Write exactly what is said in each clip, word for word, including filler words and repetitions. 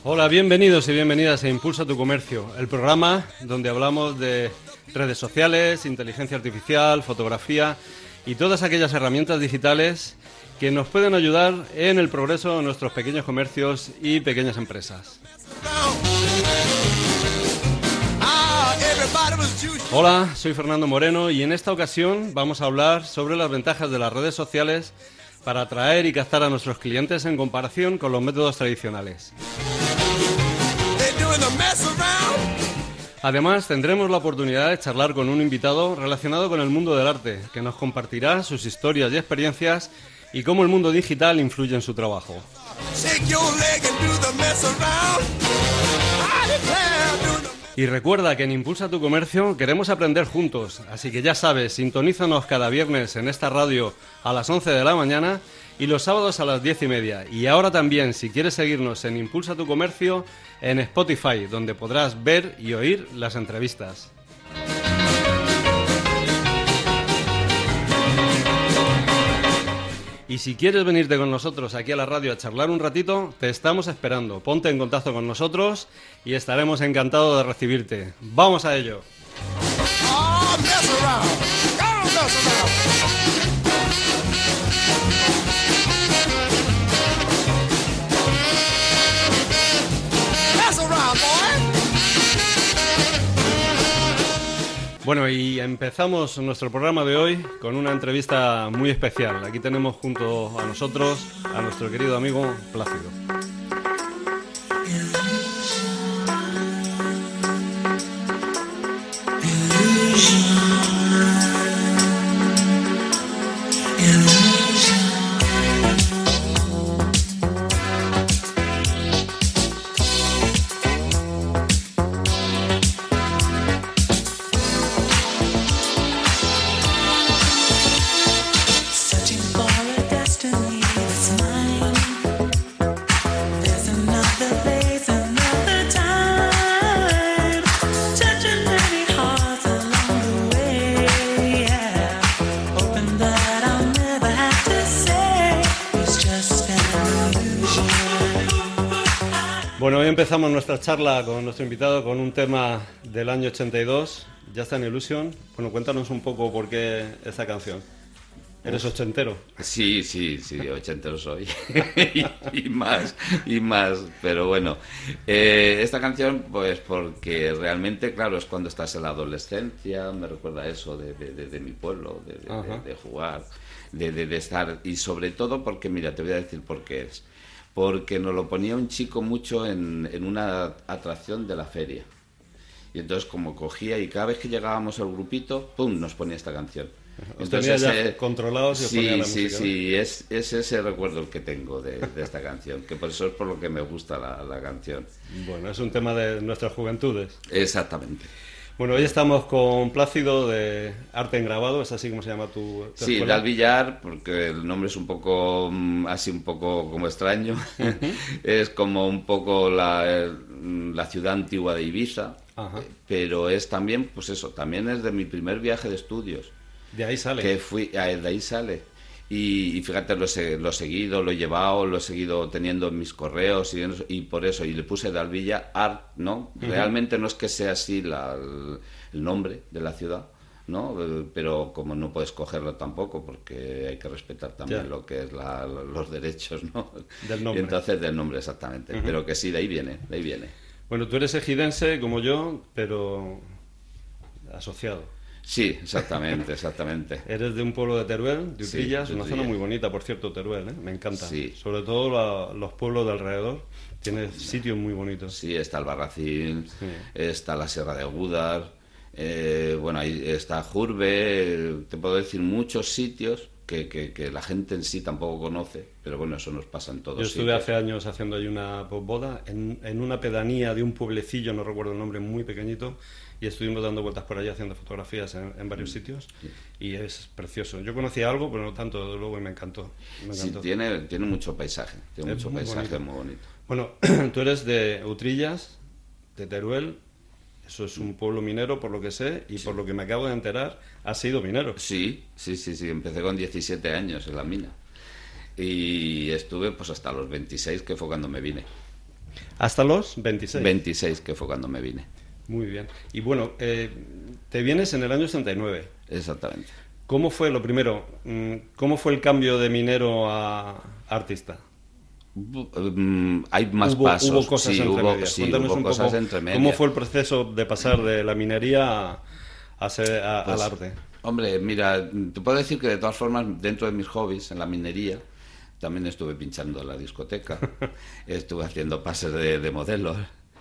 Hola, bienvenidos y bienvenidas a Impulsa tu Comercio, el programa donde hablamos de redes sociales, inteligencia artificial, fotografía y todas aquellas herramientas digitales que nos pueden ayudar en el progreso de nuestros pequeños comercios y pequeñas empresas. Hola, soy Fernando Moreno y en esta ocasión vamos a hablar sobre las ventajas de las redes sociales para atraer y captar a nuestros clientes en comparación con los métodos tradicionales. Además, tendremos la oportunidad de charlar con un invitado relacionado con el mundo del arte, que nos compartirá sus historias y experiencias y cómo el mundo digital influye en su trabajo. Y recuerda que en Impulsa tu Comercio queremos aprender juntos, así que ya sabes, sintonízanos cada viernes en esta radio a las once de la mañana y los sábados a las diez y media. Y ahora también, si quieres seguirnos en Impulsa tu Comercio, en Spotify, donde podrás ver y oír las entrevistas. Y si quieres venirte con nosotros aquí a la radio a charlar un ratito, te estamos esperando. Ponte en contacto con nosotros y estaremos encantados de recibirte. ¡Vamos a ello! Oh, mess around. Oh, mess around. Mess around, boy. Bueno, y empezamos nuestro programa de hoy con una entrevista muy especial. Aquí tenemos junto a nosotros a nuestro querido amigo Plácido. Bueno, hoy empezamos nuestra charla con nuestro invitado con un tema del año ochenta y dos, Just an Illusion. Bueno, cuéntanos un poco por qué esta canción. ¿Eres ochentero? Sí, sí, sí, ochentero soy. y, y más, y más. Pero bueno, eh, esta canción, pues porque realmente, claro, es cuando estás en la adolescencia, me recuerda eso de, de, de, de mi pueblo, de, de, de, de jugar, de, de, de estar. Y sobre todo porque, mira, te voy a decir por qué es. Porque nos lo ponía un chico mucho en, en una atracción de la feria. Y entonces como cogía y cada vez que llegábamos al grupito, ¡pum!, nos ponía esta canción. Os Entonces, tenía ya eh, controlados y os sí, ponía la sí, música, sí, es, es ese recuerdo el que tengo de, de esta canción, que por eso es por lo que me gusta la, la canción. Bueno, es un tema de nuestras juventudes. Exactamente. Bueno, hoy estamos con Plácido de Arte en Grabado, ¿es así como se llama tu, tu Sí, escuela? Dal Villar, porque el nombre es un poco, así un poco como extraño. Uh-huh. Es como un poco la, la ciudad antigua de Ibiza. Uh-huh. Pero es también, pues eso, también es de mi primer viaje de estudios. De ahí sale. Que fui, de ahí sale. Y, y fíjate, lo he, lo he seguido, lo he llevado, lo he seguido teniendo en mis correos y, y por eso, y le puse Dal Villar Art, ¿no? Uh-huh. Realmente no es que sea así la, el, el nombre de la ciudad, ¿no? Pero como no puedes cogerlo tampoco, porque hay que respetar también yeah. lo que es la, los derechos, ¿no? Del nombre. Y entonces del nombre, exactamente. Uh-huh. Pero que sí, de ahí viene, de ahí viene. Bueno, tú eres ejidense como yo, pero asociado. Sí, exactamente, exactamente. Eres de un pueblo de Teruel, de Utrillas, sí, una zona muy bonita, por cierto, Teruel, ¿eh? Me encanta. Sí. Sobre todo la, los pueblos de alrededor, tiene sitios muy bonitos. Sí, está el Barracín, sí. Está la Sierra de Gúdar, eh, bueno, ahí está Jurbe, te puedo decir muchos sitios que, que, que la gente en sí tampoco conoce, pero bueno, eso nos pasa en todos Yo estuve sitios. hace años haciendo ahí una boda en, en una pedanía de un pueblecillo, no recuerdo el nombre, muy pequeñito, y estuvimos dando vueltas por allá haciendo fotografías en, en varios sitios, sí. Y es precioso. Yo conocía algo, pero no tanto, desde luego, y me encantó. Me encantó. Sí, tiene, tiene mucho paisaje, tiene es mucho muy paisaje bonito. muy bonito. Bueno, tú eres de Utrillas, de Teruel, eso es un pueblo minero, por lo que sé, y sí. Por lo que me acabo de enterar, has sido minero. Sí, sí, sí, sí, empecé con diecisiete años en la mina, y estuve pues hasta los veintiséis, que fue cuando me vine. ¿Hasta los veintiséis? veintiséis, que fue cuando me vine. Muy bien. Y bueno, eh, te vienes en el año sesenta y nueve. Exactamente. ¿Cómo fue, lo primero, cómo fue el cambio de minero a artista? Um, hay más hubo, pasos. Hubo cosas sí, entre hubo, medias. sí, Cuéntanos hubo un cosas poco entre medias. cómo fue el proceso de pasar de la minería a, a ser, a, pues, al arte. Hombre, mira, te puedo decir que de todas formas, dentro de mis hobbies, en la minería, también estuve pinchando en la discoteca, estuve haciendo pases de, de modelos,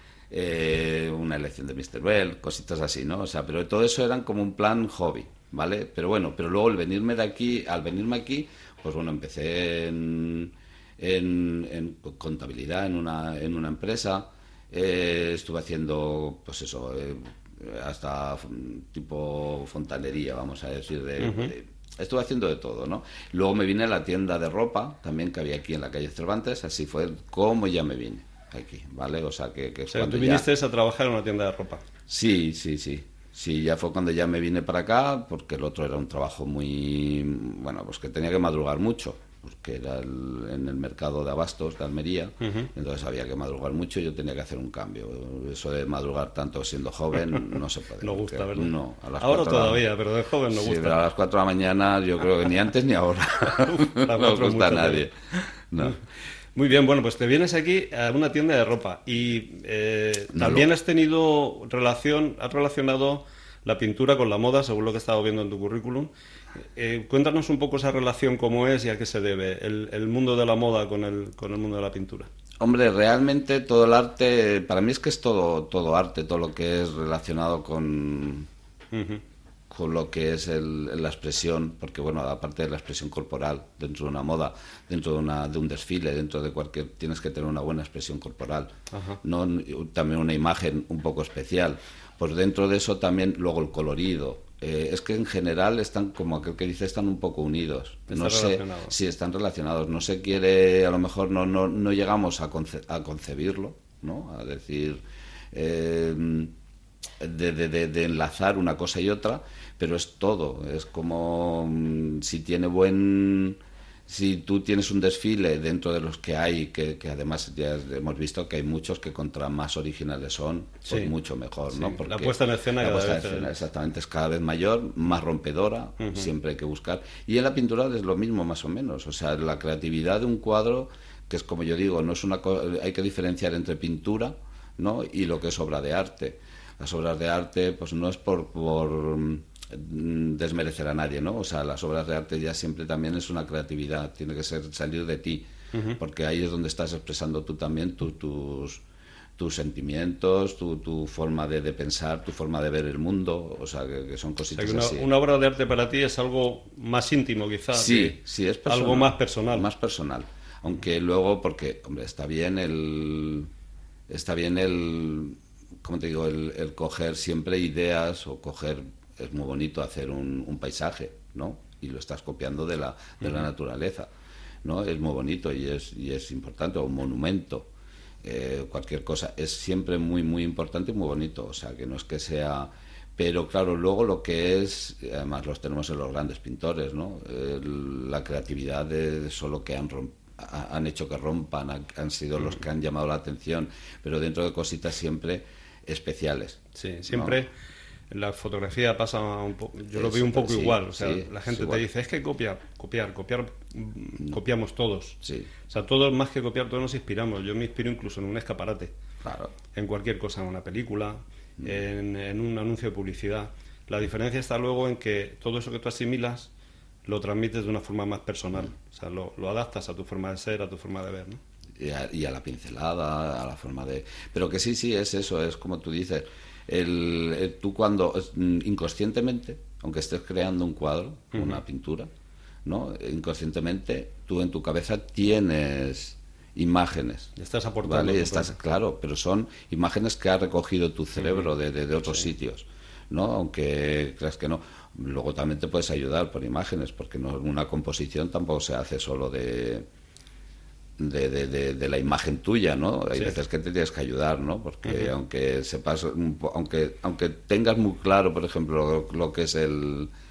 eh, una elección de míster Bell, cositas así, ¿no? O sea, pero todo eso eran como un plan hobby, ¿vale? Pero bueno, pero luego el venirme de aquí, al venirme aquí, pues bueno, empecé en, en, en contabilidad en una, en una empresa, eh, estuve haciendo, pues eso, eh, hasta tipo fontanería, vamos a decir, de, uh-huh. de, estuve haciendo de todo, ¿no? Luego me vine a la tienda de ropa, también que había aquí en la calle Cervantes, así fue como ya me vine aquí, ¿vale? O sea, que, que o sea, cuando tú viniste ya... a trabajar en una tienda de ropa. Sí, sí, sí. Sí, ya fue cuando ya me vine para acá, porque el otro era un trabajo muy... Bueno, pues que tenía que madrugar mucho, porque era el, en el mercado de abastos de Almería, uh-huh. Entonces había que madrugar mucho y yo tenía que hacer un cambio. Eso de madrugar tanto siendo joven no se puede. No gusta, ¿verdad? No, a las ahora todavía, la... pero de joven no sí, gusta. Pero a las cuatro de la mañana yo creo que ni antes ni ahora. No gusta a nadie. No. Muy bien, bueno, pues te vienes aquí a una tienda de ropa y eh, no también lo... has tenido relación, has relacionado la pintura con la moda, según lo que he estado viendo en tu currículum. Eh, cuéntanos un poco esa relación, cómo es y a qué se debe el, el mundo de la moda con el, con el mundo de la pintura. Hombre, realmente todo el arte, para mí es que es todo, todo arte, todo lo que es relacionado con... Uh-huh. con lo que es el, la expresión, porque bueno, aparte de la expresión corporal dentro de una moda, dentro de, una, de un desfile, dentro de cualquier, tienes que tener una buena expresión corporal, uh-huh. No, también una imagen un poco especial, pues dentro de eso también luego el colorido, eh, es que en general están, como aquel que dice, están un poco unidos, están no sé, sí, están relacionados, no se quiere, a lo mejor no, no, no llegamos a, conce, a concebirlo, ¿no? A decir... Eh, De, de, de, de enlazar una cosa y otra, pero es todo, es como mmm, si tiene buen si tú tienes un desfile dentro de los que hay, que, que además ya hemos visto que hay muchos que contra más originales son, sí. Pues mucho mejor, sí. ¿no? Porque la puesta en escena, la cada puesta vez en escena exactamente es cada vez mayor, más rompedora, uh-huh. Siempre hay que buscar, y en la pintura es lo mismo más o menos, o sea, la creatividad de un cuadro, que es como yo digo, no es una co- hay que diferenciar entre pintura, ¿no? Y lo que es obra de arte. Las obras de arte, pues no es por, por desmerecer a nadie, ¿no? O sea, las obras de arte ya siempre también es una creatividad, tiene que ser salir de ti, uh-huh. Porque ahí es donde estás expresando tú también tu, tus, tus sentimientos, tu, tu forma de, de pensar, tu forma de ver el mundo, o sea, que, que son cositas o sea, que una, así. Una obra de arte para ti es algo más íntimo, quizás. Sí, sí, es personal. Algo más personal. Más personal. Aunque luego, porque, hombre, está bien el... Está bien el... como te digo, el, el coger siempre ideas o coger, es muy bonito hacer un, un paisaje, ¿no? Y lo estás copiando de la, de uh-huh. la naturaleza, ¿no? Es muy bonito y es, y es importante, o un monumento, eh, cualquier cosa, es siempre muy, muy importante y muy bonito, o sea, que no es que sea... Pero claro, luego lo que es, además los tenemos en los grandes pintores, ¿no? El, la creatividad de eso lo que han rompido, han hecho que rompan, han sido los que han llamado la atención, pero dentro de cositas siempre especiales. Sí, siempre, ¿no? En la fotografía pasa un poco, yo lo es, veo un poco sí, igual, o sea, sí, la gente te dice, es que copiar, copiar, copiar, no. copiamos todos. Sí. O sea, todos más que copiar, todos nos inspiramos. Yo me inspiro incluso en un escaparate, claro. En cualquier cosa, en una película, mm. en, en un anuncio de publicidad. La diferencia está luego en que todo eso que tú asimilas lo transmites de una forma más personal, o sea, lo, lo adaptas a tu forma de ser, a tu forma de ver, ¿no? Y a, y a la pincelada, a la forma de... Pero que sí, sí, es eso, es como tú dices, el, el, tú cuando, inconscientemente, aunque estés creando un cuadro, uh-huh. Una pintura, ¿no? Inconscientemente, tú en tu cabeza tienes imágenes. Estás aportando. ¿Vale? Estás, claro, pero son imágenes que ha recogido tu cerebro uh-huh. de, de, de otros sí. sitios, ¿no? Aunque creas que no. Luego también te puedes ayudar por imágenes, porque no, una composición tampoco se hace solo de de, de, de, de la imagen tuya, ¿no? Hay sí. veces que te tienes que ayudar, ¿no? Porque uh-huh. aunque sepas, aunque aunque tengas muy claro, por ejemplo, lo, lo que es el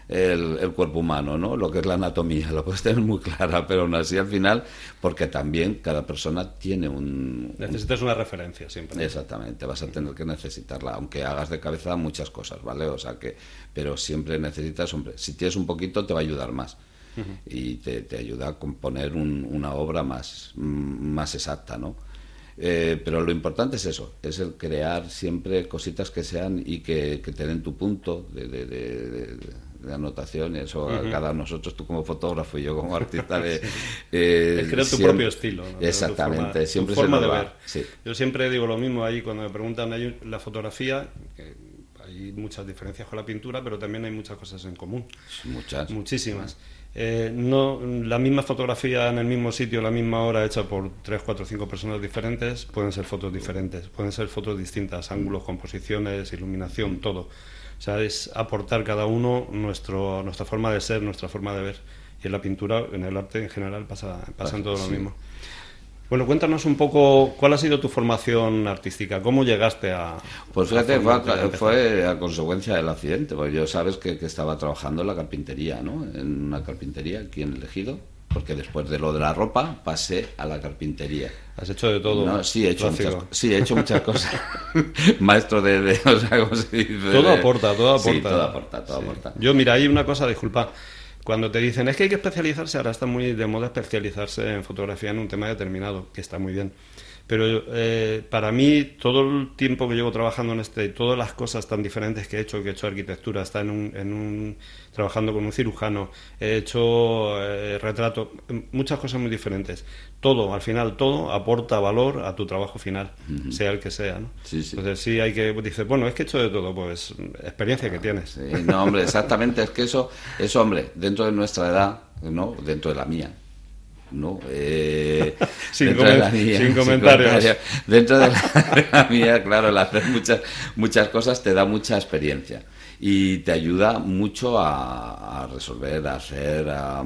el, el cuerpo humano, ¿no? Lo que es la anatomía, lo puedes tener muy clara, pero aún así al final, porque también cada persona tiene un... Necesitas una referencia siempre. Exactamente, vas a tener que necesitarla, aunque hagas de cabeza muchas cosas, ¿vale? O sea que, pero siempre necesitas, hombre, si tienes un poquito te va a ayudar más. Uh-huh. Y te, te ayuda a componer un, una obra más, más exacta, ¿no? Eh, pero lo importante es eso, es el crear siempre cositas que sean y que, que te den tu punto de, de, de, de, de anotación. Eso uh-huh. cada nosotros, tú como fotógrafo y yo como artista, de, sí. eh, es crear tu siempre, propio estilo, ¿no? Exactamente, tu forma, siempre tu forma de va, ver. Sí. Yo siempre digo lo mismo ahí cuando me preguntan hay la fotografía, que hay muchas diferencias con la pintura, pero también hay muchas cosas en común. Muchas. Muchísimas. Eh, no, la misma fotografía en el mismo sitio, la misma hora, hecha por tres, cuatro, cinco personas diferentes, pueden ser fotos diferentes, pueden ser fotos distintas, ángulos, composiciones, iluminación, todo. O sea, es aportar cada uno nuestro, nuestra forma de ser, nuestra forma de ver. Y en la pintura, en el arte en general, pasa, pasa en todo lo mismo. Bueno, cuéntanos un poco cuál ha sido tu formación artística, cómo llegaste a... Pues fíjate, fue a, fue a consecuencia del accidente, porque yo sabes que, que estaba trabajando en la carpintería, ¿no? En una carpintería aquí en El Ejido, porque después de lo de la ropa pasé a la carpintería. ¿Has hecho de todo? No, sí, he hecho muchas, sí, he hecho muchas cosas. Maestro de, de, o sea, ¿cómo se dice? Todo aporta, todo aporta. Sí, todo aporta, todo sí. aporta. Yo, mira, hay una cosa, disculpa. Cuando te dicen, es que hay que especializarse, ahora está muy de moda especializarse en fotografía en un tema determinado, que está muy bien. Pero eh, para mí, todo el tiempo que llevo trabajando en este, todas las cosas tan diferentes que he hecho, que he hecho arquitectura, está en un, en un trabajando con un cirujano, he hecho eh, retrato, muchas cosas muy diferentes. Todo, al final, todo aporta valor a tu trabajo final, uh-huh. sea el que sea, ¿no? Sí, sí. Entonces sí hay que, dices, bueno, es que he hecho de todo, pues experiencia ah, que tienes. Sí, no, hombre, exactamente, es que eso, eso, hombre, dentro de nuestra edad, ¿no? Dentro de la mía, ¿no? Eh, sin, dentro coment- de la mía, sin comentarios. Sin comentarios. Dentro de la, de la mía, claro, el hacer muchas, muchas cosas te da mucha experiencia y te ayuda mucho a, a resolver, a hacer, a,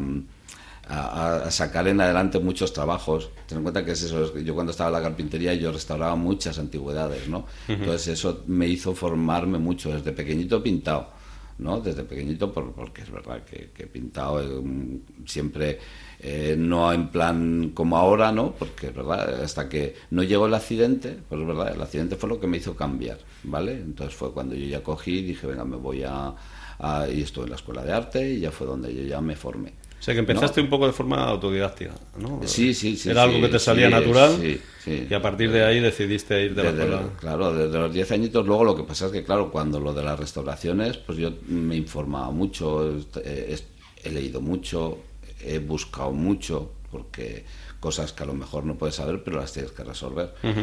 a, a sacar en adelante muchos trabajos. Ten en cuenta que es eso, yo cuando estaba en la carpintería yo restauraba muchas antigüedades, ¿no? Uh-huh. Entonces eso me hizo formarme mucho, desde pequeñito pintado, ¿no? Desde pequeñito, por, porque es verdad que, que he pintado eh, siempre, eh, no en plan como ahora, ¿no? Porque es verdad, hasta que no llegó el accidente, pues es verdad, el accidente fue lo que me hizo cambiar, ¿vale? Entonces fue cuando yo ya cogí y dije, venga, me voy a, a... y estuve en la escuela de arte y ya fue donde yo ya me formé. O sea, que empezaste, ¿no?, un poco de forma autodidáctica, ¿no? Sí, sí, sí. Era sí, algo que te salía sí, natural, sí, sí. Y a partir de ahí decidiste ir de desde, la escuela. Claro, desde los diez añitos. Luego lo que pasa es que, claro, cuando lo de las restauraciones, pues yo me informaba mucho, he, he leído mucho, he buscado mucho, porque cosas que a lo mejor no puedes saber, pero las tienes que resolver. Uh-huh.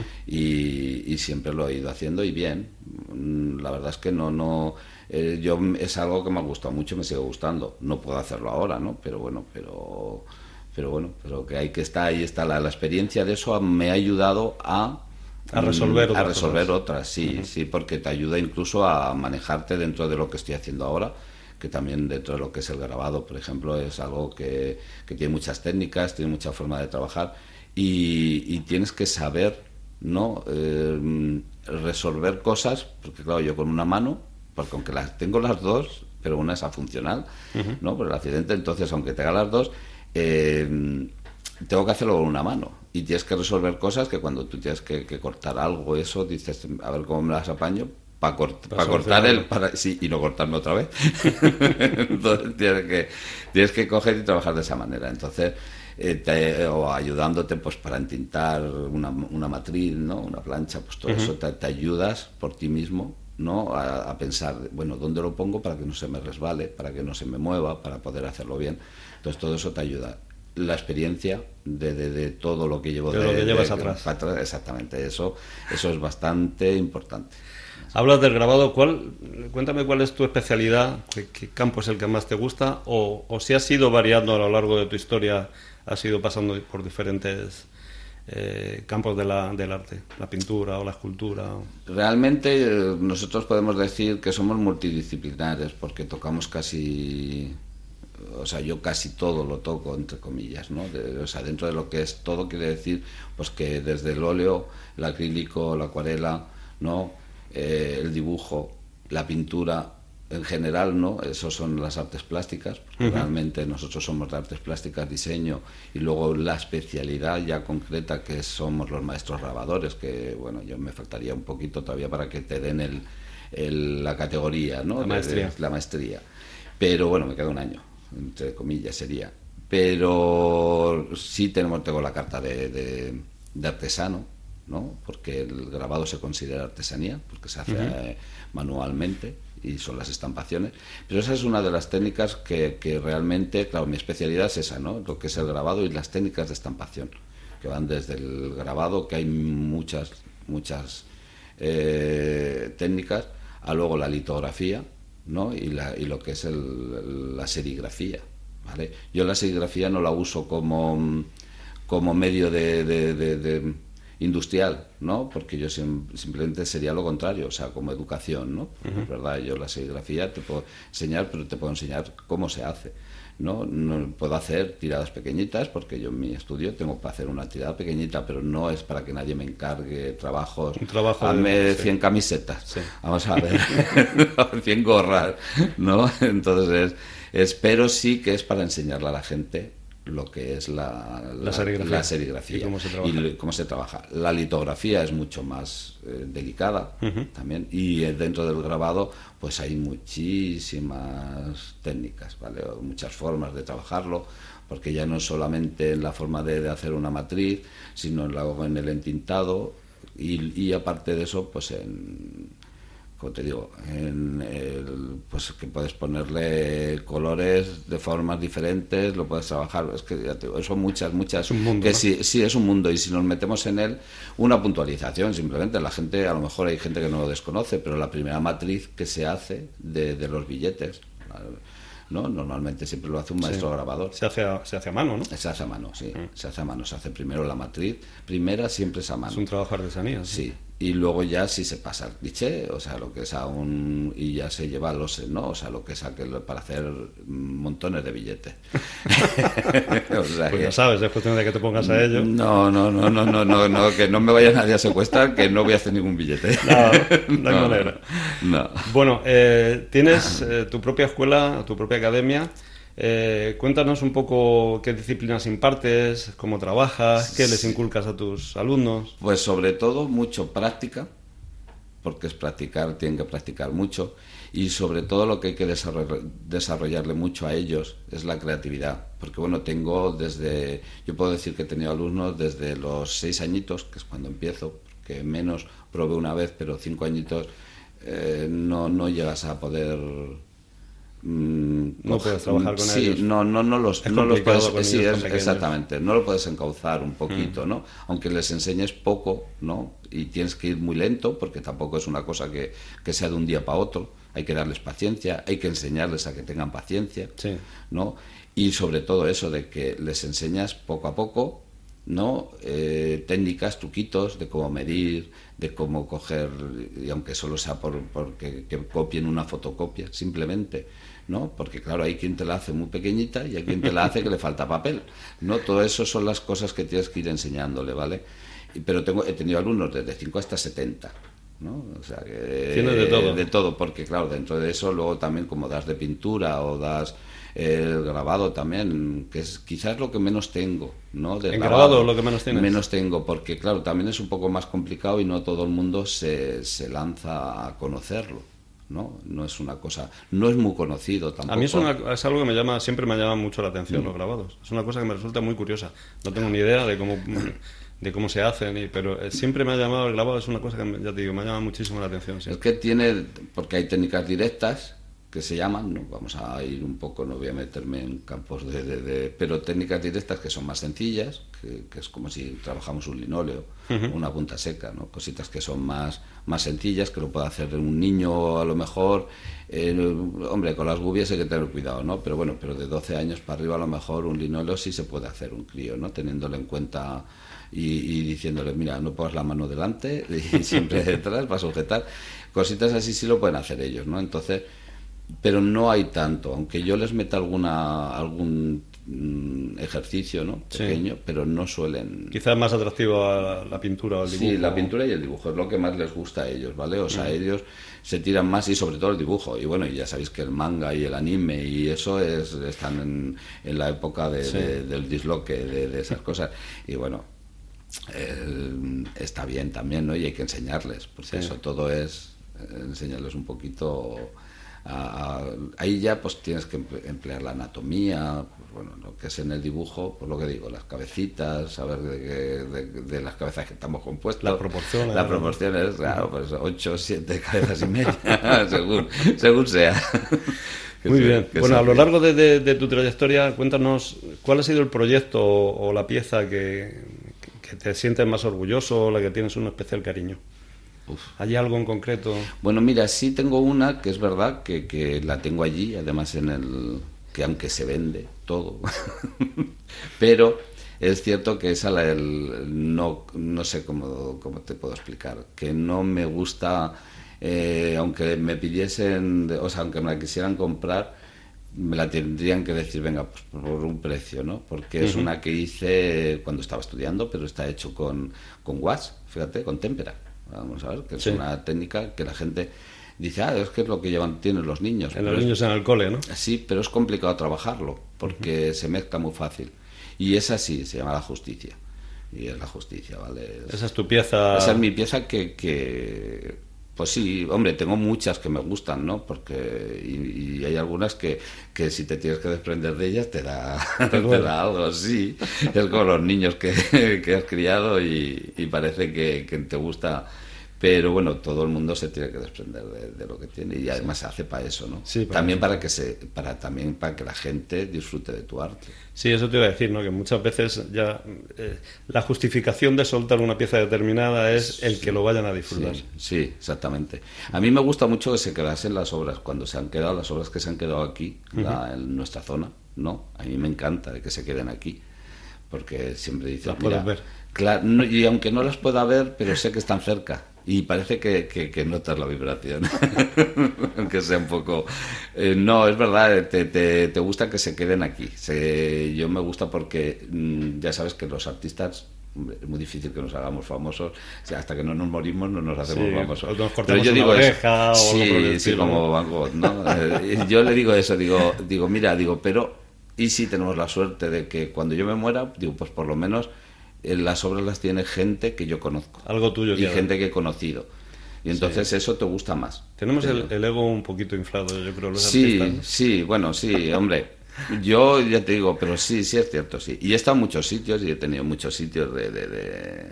y, y siempre lo he ido haciendo y bien. La verdad es que no... no Eh, yo es algo que me ha gustado mucho, me sigue gustando. No puedo hacerlo ahora, ¿no? Pero bueno, pero pero bueno, pero que hay que estar ahí está la, la experiencia de eso me ha ayudado a a resolver a otras resolver cosas. otras, sí, uh-huh. sí, porque te ayuda incluso a manejarte dentro de lo que estoy haciendo ahora, que también dentro de lo que es el grabado, por ejemplo, es algo que, que tiene muchas técnicas, tiene mucha forma de trabajar y, y tienes que saber, ¿no? Eh, resolver cosas, porque claro, yo con una mano, porque aunque las tengo las dos, pero una es afuncional, uh-huh. ¿no? Por el accidente, entonces aunque tenga las dos, eh, tengo que hacerlo con una mano y tienes que resolver cosas que cuando tú tienes que, que cortar algo, eso dices, a ver cómo me las apaño para cort, pa cortar el para, sí, y no cortarme otra vez. Entonces tienes que tienes que coger y trabajar de esa manera. Entonces eh, te, o ayudándote pues para entintar una, una matriz, ¿no? Una plancha, pues todo uh-huh. eso te, te ayudas por ti mismo, ¿no? A, a pensar, bueno, ¿dónde lo pongo para que no se me resbale, para que no se me mueva, para poder hacerlo bien? Entonces todo eso te ayuda. La experiencia de, de, de todo lo que llevo de, de, lo que llevas de, atrás. atrás, exactamente, eso eso es bastante importante. Hablas del grabado, ¿cuál? Cuéntame cuál es tu especialidad, qué, qué campo es el que más te gusta, o, o si has ido variando a lo largo de tu historia, has ido pasando por diferentes eh, campos de la, del arte, la pintura o la escultura. Realmente eh, nosotros podemos decir que somos multidisciplinares porque tocamos casi, o sea, yo casi todo lo toco, entre comillas, ¿no? De, o sea, dentro de lo que es todo quiere decir pues que desde el óleo, el acrílico, la acuarela, ¿no? Eh, el dibujo, la pintura, en general, ¿no? Eso son las artes plásticas, porque uh-huh. realmente nosotros somos de artes plásticas, diseño, y luego la especialidad ya concreta que somos los maestros grabadores, que bueno, yo me faltaría un poquito todavía para que te den el, el, la categoría, ¿no? La maestría. De, de, la maestría. Pero bueno, me queda un año, entre comillas sería. Pero sí tenemos, tengo la carta de, de, de artesano, ¿no? Porque el grabado se considera artesanía, porque se hace uh-huh. eh, manualmente, y son las estampaciones, pero esa es una de las técnicas que, que realmente, claro, mi especialidad es esa, ¿no? Lo que es el grabado y las técnicas de estampación, que van desde el grabado, que hay muchas, muchas eh, técnicas, a luego la litografía, ¿no? Y, la, y lo que es el, la serigrafía, ¿vale? Yo la serigrafía no la uso como, como medio de, de, de, de industrial, ¿no? Porque yo sim- simplemente sería lo contrario, o sea, como educación, ¿no? Porque, uh-huh. es verdad, yo la serigrafía te puedo enseñar, pero te puedo enseñar cómo se hace, ¿no? No puedo hacer tiradas pequeñitas, porque yo en mi estudio tengo que hacer una tirada pequeñita, pero no es para que nadie me encargue trabajos. Un trabajo Hazme de... cien sí. camisetas, sí. Vamos a ver, cien gorras, ¿no? Entonces, es, espero sí que es para enseñarle a la gente lo que es la, la, la serigrafía, la serigrafía y, cómo se, trabaja. y cómo se trabaja. La litografía es mucho más eh, delicada uh-huh. también, y dentro del grabado pues hay muchísimas técnicas, ¿vale? Muchas formas de trabajarlo, porque ya no es solamente en la forma de, de hacer una matriz, sino en, la, en el entintado y, y aparte de eso, pues en... como te digo, en el, pues que puedes ponerle colores de formas diferentes, lo puedes trabajar, es que ya te digo, son muchas, muchas, es un mundo, que ¿no? sí, sí es un mundo, y si nos metemos en él, una puntualización simplemente, la gente, a lo mejor hay gente que no lo desconoce, pero la primera matriz que se hace de, de los billetes, ¿no? Normalmente siempre lo hace un maestro sí. grabador. Se hace, a, se hace a mano, ¿no? Se hace a mano, sí, mm. se hace a mano, se hace primero la matriz, primera siempre es a mano. Es un trabajo de artesanía. Sí. sí. Y luego ya sí se pasa al cliché, o sea, lo que es a un... y ya se lleva los, ¿no? O sea, lo que es aquel para hacer montones de billetes. O sea, pues que... ya sabes, es cuestión de que te pongas a ello. No, no, no, no, no, no, no, que no me vaya nadie a secuestrar, que no voy a hacer ningún billete. No, no hay no, manera. No, no. Bueno, eh, tienes eh, tu propia escuela, tu propia academia. Eh, cuéntanos un poco qué disciplinas impartes, cómo trabajas, qué les inculcas a tus alumnos. Pues sobre todo mucho práctica, porque es practicar, tienen que practicar mucho, y sobre todo lo que hay que desarroll- desarrollarle mucho a ellos es la creatividad, porque bueno, tengo desde, yo puedo decir que he tenido alumnos desde los seis añitos, que es cuando empiezo, que menos probé una vez, pero cinco añitos eh, no, no llegas a poder... No puedes trabajar con sí, ellos. no, no, no los, es no los puedes, con sí, es, con exactamente, no lo puedes encauzar un poquito, mm. ¿no? Aunque les enseñes poco, ¿no? Y tienes que ir muy lento, porque tampoco es una cosa que, que sea de un día para otro. Hay que darles paciencia, hay que enseñarles a que tengan paciencia, sí. ¿no? Y sobre todo eso de que les enseñas poco a poco, ¿no? Eh, técnicas, truquitos de cómo medir, de cómo coger, y aunque solo sea por, por que, que copien una fotocopia, simplemente, ¿no? Porque claro, hay quien te la hace muy pequeñita y hay quien te la hace que le falta papel, ¿no? Todo eso son las cosas que tienes que ir enseñándole, ¿vale? Y, pero tengo, he tenido alumnos desde cinco hasta setenta, ¿no? O sea que... Tienes de todo. De todo, porque claro, dentro de eso luego también como das de pintura o das el grabado también, que es quizás lo que menos tengo, ¿no? De ¿En grabado, grabado lo que menos tienes? Menos tengo, porque claro, también es un poco más complicado y no todo el mundo se, se lanza a conocerlo, ¿no? No es una cosa, no es muy conocido tampoco. A mí es, una, es algo que me llama, siempre me llama mucho la atención, mm. los grabados. Es una cosa que me resulta muy curiosa. No tengo ni idea de cómo... de cómo se hacen, y, pero siempre me ha llamado el grabado, es una cosa que ya te digo, me ha llamado muchísimo la atención. Sí. Es que tiene, porque hay técnicas directas que se llaman, ¿no? Vamos a ir un poco, no voy a meterme en campos de, de, de pero técnicas directas que son más sencillas, que, que es como si trabajamos un linóleo, uh-huh. una punta seca, ¿no? Cositas que son más, más sencillas, que lo puede hacer un niño a lo mejor, eh, hombre, con las gubias hay que tener cuidado, ¿no? Pero bueno, pero de doce años para arriba a lo mejor un linóleo sí se puede hacer, un crío, ¿no? Teniéndolo en cuenta y, y diciéndole, mira, no pongas la mano delante y siempre detrás para sujetar, cositas así sí lo pueden hacer ellos, ¿no? Entonces, pero no hay tanto, aunque yo les meta alguna algún mm, ejercicio, ¿no? Pequeño, sí. Pero no suelen... Quizás más atractivo a la pintura o al dibujo. Sí, la pintura y el dibujo es lo que más les gusta a ellos, ¿vale? O sea, mm. ellos se tiran más y sobre todo el dibujo. Y bueno, ya sabéis que el manga y el anime y eso es, están en, en la época de, sí. de, del disloque, de, de esas cosas. Y bueno, eh, está bien también, ¿no? Y hay que enseñarles, porque sí. eso todo es enseñarles un poquito... A, a, ahí ya pues tienes que emplear la anatomía, pues, bueno, lo que es en el dibujo, pues lo que digo, las cabecitas, saber de, de, de, de las cabezas que estamos compuestos, la proporción, la proporción es, claro, pues ocho, siete cabezas y media, según, según sea. Muy sea, bien, bueno, a lo largo de, de, de tu trayectoria, cuéntanos cuál ha sido el proyecto o, o la pieza que, que te sientes más orgulloso o la que tienes un especial cariño. Uf. ¿Hay algo en concreto? Bueno, mira, sí tengo una que es verdad que, que la tengo allí, además en el... que aunque se vende todo, pero es cierto que esa la, el, no, no sé cómo, cómo te puedo explicar, que no me gusta, eh, aunque me pidiesen, o sea, aunque me la quisieran comprar, me la tendrían que decir, venga, pues por un precio, ¿no? Porque uh-huh. es una que hice cuando estaba estudiando, pero está hecho con, con wax, fíjate, con témpera. Vamos a ver, que es sí. una técnica que la gente dice, ah, es que es lo que llevan, tienen los niños. En los niños es, en el cole, ¿no? Sí, pero es complicado trabajarlo, porque uh-huh. se mezcla muy fácil. Y esa sí, se llama la justicia. Y es la justicia, ¿vale? Es, esa es tu pieza... Esa es mi pieza que... que pues sí, hombre, tengo muchas que me gustan, ¿no? Porque y, y hay algunas que, que si te tienes que desprender de ellas te da, te da algo, sí. Es como los niños que, que has criado y, y parece que, que te gusta. Pero bueno, todo el mundo se tiene que desprender de, de lo que tiene y además se hace para eso, ¿no? Sí, para también para que se, para también para que la gente disfrute de tu arte. Sí, eso te iba a decir, ¿no? Que muchas veces ya eh, la justificación de soltar una pieza determinada es el que sí, lo vayan a disfrutar. Sí, sí, exactamente. A mí me gusta mucho que se quedasen las obras cuando se han quedado, las obras que se han quedado aquí, uh-huh. la, en nuestra zona, ¿no? A mí me encanta de que se queden aquí, porque siempre dicen, las puedes ver. Claro, no, y aunque no las pueda ver, pero sé que están cerca. Y parece que, que, que notas la vibración, aunque sea un poco... Eh, no, es verdad, te, te, te gusta que se queden aquí. Se, yo me gusta porque mmm, ya sabes que los artistas, es muy difícil que nos hagamos famosos, o sea, hasta que no nos morimos no nos hacemos sí, famosos. Nos cortamos Pero yo una digo oreja eso, o sí, algo por el sí, estilo, como Van Gogh, ¿no? eh, yo le digo eso, digo, digo, mira, digo, pero ¿y si tenemos la suerte de que cuando yo me muera, digo, pues por lo menos... las obras las tiene gente que yo conozco. Algo tuyo. Y claro. gente que he conocido. Y entonces sí. eso te gusta más. Tenemos el, el ego un poquito inflado, yo creo, los sí, artistas, ¿no? Sí, bueno, sí, hombre. Yo ya te digo, pero sí, sí es cierto, sí. Y he estado en muchos sitios y he tenido muchos sitios de... de, de,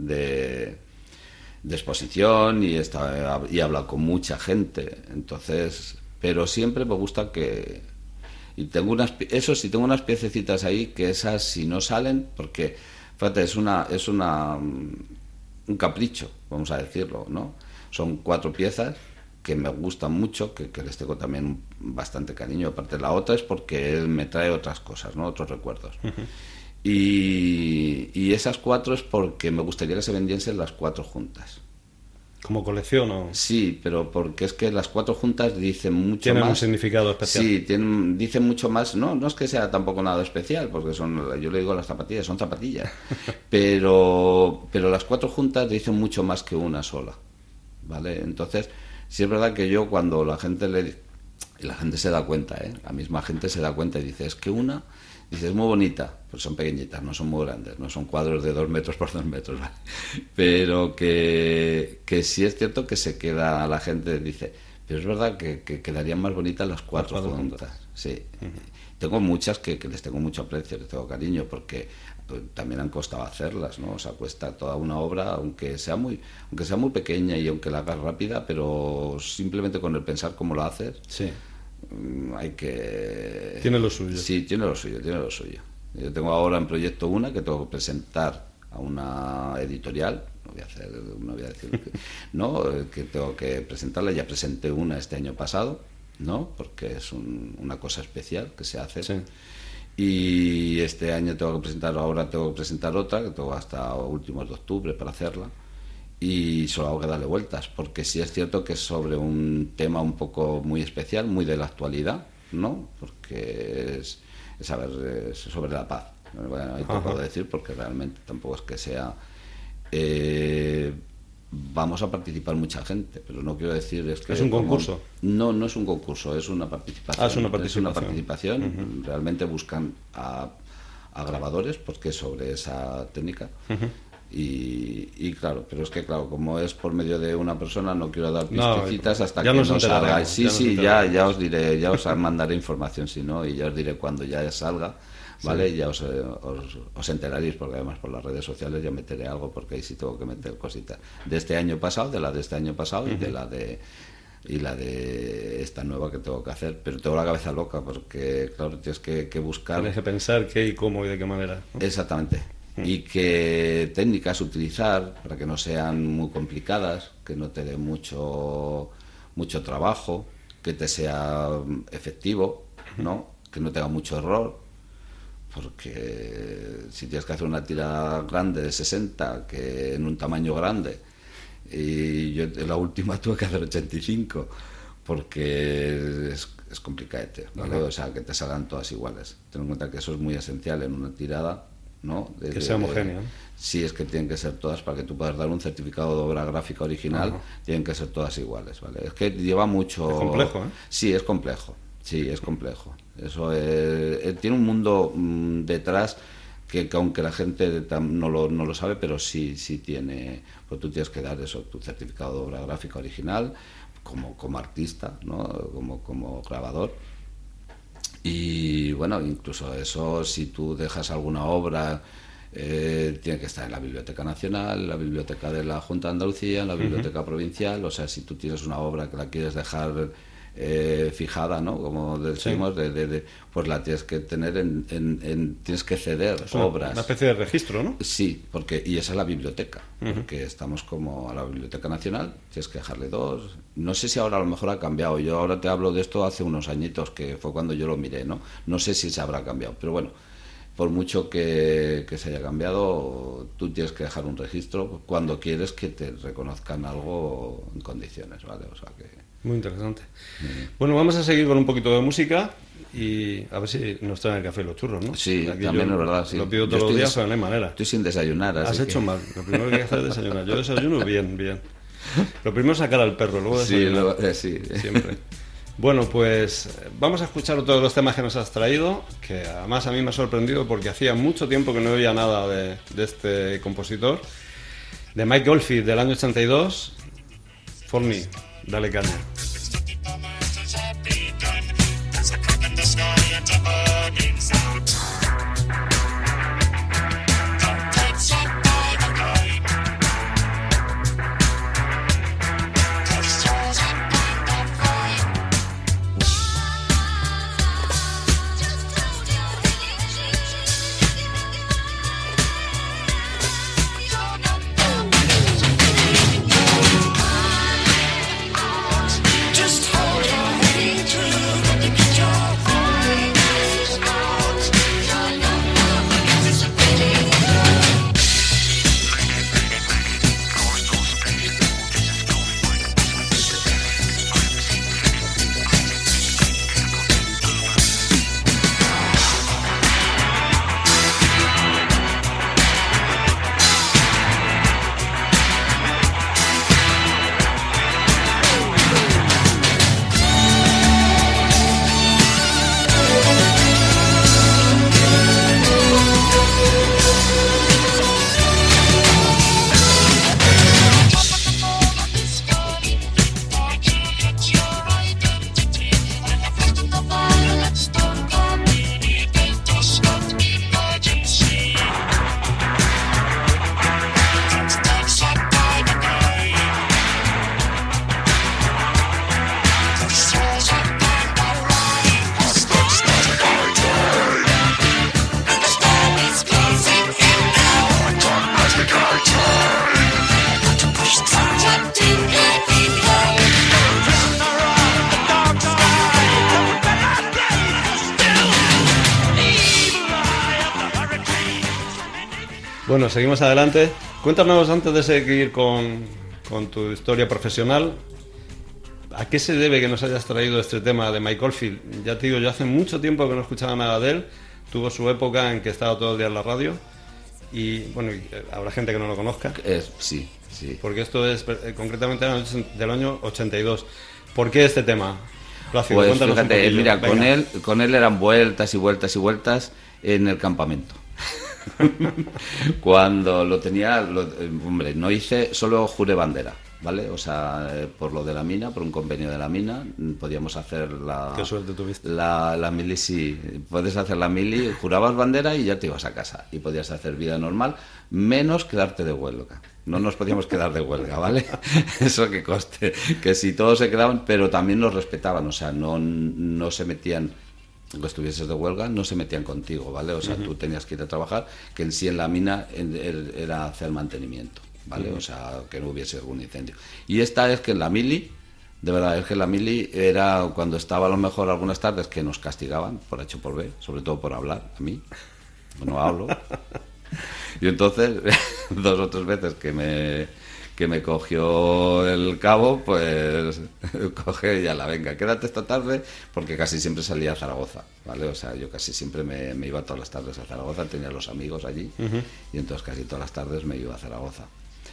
de de exposición y he, estado, y he hablado con mucha gente. Entonces, pero siempre me gusta que... Y tengo unas... Eso sí, tengo unas piececitas ahí que esas si no salen, porque... Fíjate, es una es una un capricho, vamos a decirlo, ¿no? Son cuatro piezas que me gustan mucho, que, que les tengo también bastante cariño. Aparte, la otra es porque él me trae otras cosas, ¿no? Otros recuerdos. Uh-huh. Y, y esas cuatro es porque me gustaría que se vendiesen las cuatro juntas. ¿Como colección o...? Sí, pero porque es que las cuatro juntas dicen mucho ¿Tienen más... un significado especial? Sí, tienen, dicen mucho más... No, no es que sea tampoco nada especial, porque son, yo le digo las zapatillas, son zapatillas. pero, pero las cuatro juntas dicen mucho más que una sola, ¿vale? Entonces, sí es verdad que yo cuando la gente le... La gente se da cuenta, ¿eh? La misma gente se da cuenta y dice, es que una... Dice, es muy bonita, pues son pequeñitas, no son muy grandes, no son cuadros de dos metros por dos metros, ¿vale? Pero que, que sí es cierto que se queda, la gente dice, pero es verdad que, que quedarían más bonitas las cuatro, las cuatro juntas. juntas. Sí. Uh-huh. Tengo muchas que, que les tengo mucho aprecio, les tengo cariño, porque pues, también han costado hacerlas, ¿no? O sea, cuesta toda una obra, aunque sea muy, aunque sea muy pequeña y aunque la hagas rápida, pero simplemente con el pensar cómo lo haces. Sí. Hay que... Tiene lo suyo. Sí, tiene lo suyo, tiene lo suyo. Yo tengo ahora en proyecto una que tengo que presentar a una editorial, no voy a hacer, no voy a decir que, no, que tengo que presentarla, ya presenté una este año pasado, ¿no? Porque es un, una cosa especial que se hace. Sí. Y este año tengo que presentar, ahora tengo que presentar otra, que tengo hasta últimos de octubre para hacerla. Y solo hago que darle vueltas, porque sí es cierto que es sobre un tema un poco muy especial, muy de la actualidad, ¿no? Porque es, es saber eh, sobre la paz. Bueno, ahí te Ajá. puedo decir porque realmente tampoco es que sea... Eh, vamos a participar mucha gente, pero no quiero decir... Es, que ¿Es un como- concurso? No, no es un concurso, es una participación. Ah, es una Es una participación. participación. Uh-huh. Realmente buscan a, a grabadores porque sobre esa técnica. Uh-huh. Y, y claro, pero es que claro, como es por medio de una persona, no quiero dar No, pistecitas hasta ya que nos no salga. enteraremos, Sí, ya nos sí, ya, enteraremos. ya os diré, ya os mandaré información si no, y ya os diré cuando ya salga, ¿vale? Sí. Ya os, eh, os, os enteraréis, porque además por las redes sociales ya meteré algo, porque ahí sí tengo que meter cositas. De este año pasado, de la de este año pasado Uh-huh. y de la de y la de esta nueva que tengo que hacer, pero tengo la cabeza loca porque claro, tienes que, que buscar Tienes que pensar qué y cómo y de qué manera, ¿no? exactamente, y qué técnicas utilizar para que no sean muy complicadas, que no te dé mucho mucho trabajo, que te sea efectivo, ¿no? Que no tenga mucho error, porque si tienes que hacer una tira grande de sesenta, que en un tamaño grande, y yo en la última tuve que hacer ochenta y cinco, porque es, es complicadete, ¿vale? Ajá. O sea, que te salgan todas iguales. Ten en cuenta que eso es muy esencial en una tirada, ¿no? De- Que de- sea homogénea, ¿no? Sí, es que tienen que ser todas, para que tú puedas dar un certificado de obra gráfica original, Ajá. tienen que ser todas iguales, ¿vale? Es que lleva mucho... Es complejo, ¿eh? Sí, es complejo, sí, es complejo. Eso es- eh, tiene un mundo mm, detrás que, que aunque la gente tam- no lo, no lo sabe, pero sí, sí tiene... Pues tú tienes que dar eso, tu certificado de obra gráfica original, como, como artista, ¿no? Como, como grabador. Y bueno, incluso eso, si tú dejas alguna obra, eh, tiene que estar en la Biblioteca Nacional, en la Biblioteca de la Junta de Andalucía, en la Biblioteca uh-huh. Provincial. O sea, si tú tienes una obra que la quieres dejar eh, fijada, ¿no? Como decimos, sí. de, de, de, pues la tienes que tener en, en, en tienes que ceder es una, obras. Una especie de registro, ¿no? Sí, porque y esa es la biblioteca, uh-huh. porque estamos como a la Biblioteca Nacional, tienes que dejarle dos. No sé si ahora a lo mejor ha cambiado. Yo ahora te hablo de esto hace unos añitos, que fue cuando yo lo miré, ¿no? No sé si se habrá cambiado, pero bueno, por mucho que, que se haya cambiado, tú tienes que dejar un registro cuando quieres que te reconozcan algo en condiciones, ¿vale? O sea que... Muy interesante. Uh-huh. Bueno, vamos a seguir con un poquito de música y a ver si nos traen el café y los churros, ¿no? Sí, Aquí también es verdad, sí. Lo pido todos los días, des... pero no hay manera. Estoy sin desayunar, así Has que... hecho mal. Lo primero que hay que hacer es desayunar. Yo desayuno bien, bien. Lo primero es sacar al perro, luego desayunar. Sí, lo, eh, sí. Siempre. Bueno, pues vamos a escuchar otro de los temas que nos has traído, que además a mí me ha sorprendido porque hacía mucho tiempo que no oía nada de, de este compositor, de Mike Oldfield, del año ochenta y dos. For Me, dale caña. Bueno, seguimos adelante. Cuéntanos, antes de seguir con, con tu historia profesional, ¿a qué se debe que nos hayas traído este tema de Mike Oldfield? Ya te digo, yo hace mucho tiempo que no escuchaba nada de él, tuvo su época en que estaba todo el día en la radio y, bueno, y habrá gente que no lo conozca. Es, sí, sí. Porque esto es eh, concretamente del año ochenta y dos. ¿Por qué este tema? Plácido, pues cuéntanos un fíjate, poquillo. mira, Venga. con él, con él eran vueltas y vueltas y vueltas en el campamento. Cuando lo tenía, lo, hombre, no hice, solo juré bandera, ¿vale? O sea, eh, por lo de la mina, por un convenio de la mina, podíamos hacer la... Qué suerte tuviste. La, la mili, sí. Puedes hacer la mili, jurabas bandera y ya te ibas a casa. Y podías hacer vida normal, menos quedarte de huelga. No nos podíamos quedar de huelga, ¿vale? Eso que coste. Que si todos se quedaban, pero también nos respetaban, o sea, no, no se metían... que estuvieses de huelga, no se metían contigo, ¿vale? O sea, uh-huh. tú tenías que ir a trabajar, que en sí en la mina era hacer mantenimiento, ¿vale? Uh-huh. O sea, que no hubiese algún incendio. Y esta es que en la mili, de verdad, es que en la mili era cuando estaba a lo mejor algunas tardes que nos castigaban por H por B, sobre todo por hablar, a mí, no hablo. Y entonces, dos o tres veces que me... que me cogió el cabo, pues coge y ya la venga, quédate esta tarde, porque casi siempre salía a Zaragoza, ¿vale? O sea, yo casi siempre me, me iba todas las tardes a Zaragoza, tenía los amigos allí, uh-huh. y entonces casi todas las tardes me iba a Zaragoza.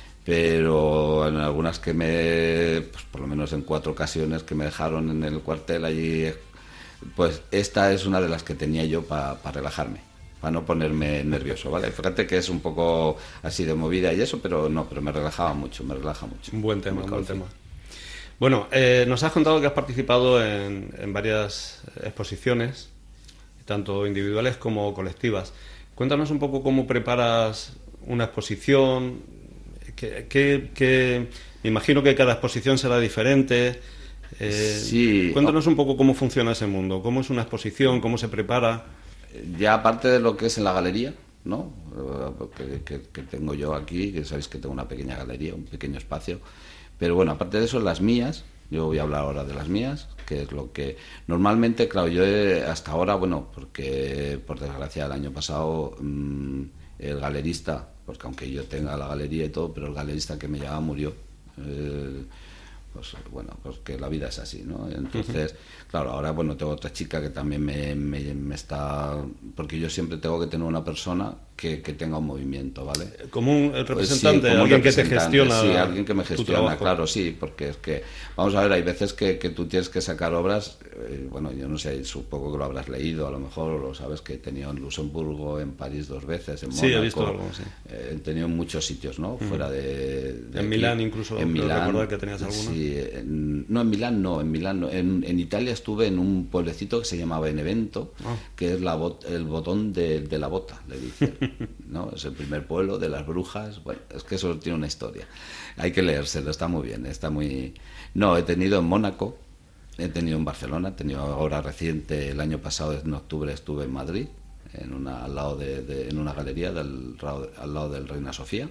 Pero en algunas que me, pues por lo menos en cuatro ocasiones que me dejaron en el cuartel allí, pues esta es una de las que tenía yo para pa relajarme, para no ponerme nervioso, ¿vale? Fíjate que es un poco así de movida y eso, pero no, pero me relajaba mucho, me relaja mucho. Un buen tema, un buen tema. Bueno, eh, nos has contado que has participado en, en varias exposiciones, tanto individuales como colectivas. Cuéntanos un poco cómo preparas una exposición, que, que, que me imagino que cada exposición será diferente. Eh, sí. Cuéntanos un poco cómo funciona ese mundo, cómo es una exposición, cómo se prepara. Ya aparte de lo que es en la galería, ¿no? Que, que, que tengo yo aquí, que sabéis que tengo una pequeña galería, un pequeño espacio, pero bueno, aparte de eso, las mías, yo voy a hablar ahora de las mías, que es lo que normalmente, claro, yo he, hasta ahora, bueno, porque por desgracia el año pasado mmm, el galerista, porque aunque yo tenga la galería y todo, pero el galerista que me llevaba murió. Eh, pues bueno, pues que la vida es así, ¿no? Entonces, uh-huh. claro, ahora bueno, tengo otra chica que también me, me, me está... Porque yo siempre tengo que tener una persona que, que tenga un movimiento, ¿vale? Como un representante, pues sí, como alguien un que te gestiona. Sí, alguien que me gestiona, claro, sí, porque es que, vamos a ver, hay veces que, que tú tienes que sacar obras, eh, bueno, yo no sé, supongo que lo habrás leído, a lo mejor lo sabes, que he tenido en Luxemburgo, en París dos veces, en Mónaco. Sí, he visto algo, sí. Eh, he tenido en muchos sitios, ¿no? Uh-huh. Fuera de... de en aquí. Milán incluso, en Milán, recordar que tenías alguna. Sí, en, no, en Milán no, en Milán no. En, en Italia estuve en un pueblecito que se llama Benevento, oh. que es la bot, el botón de, de la bota, le dicen, ¿no? Es el primer pueblo de las brujas. Bueno, es que eso tiene una historia. Hay que leérselo, está muy bien, está muy... No, he tenido en Mónaco, he tenido en Barcelona, he tenido ahora reciente, el año pasado, en octubre, estuve en Madrid, en una, al lado de, de, en una galería del, al lado del Reina Sofía.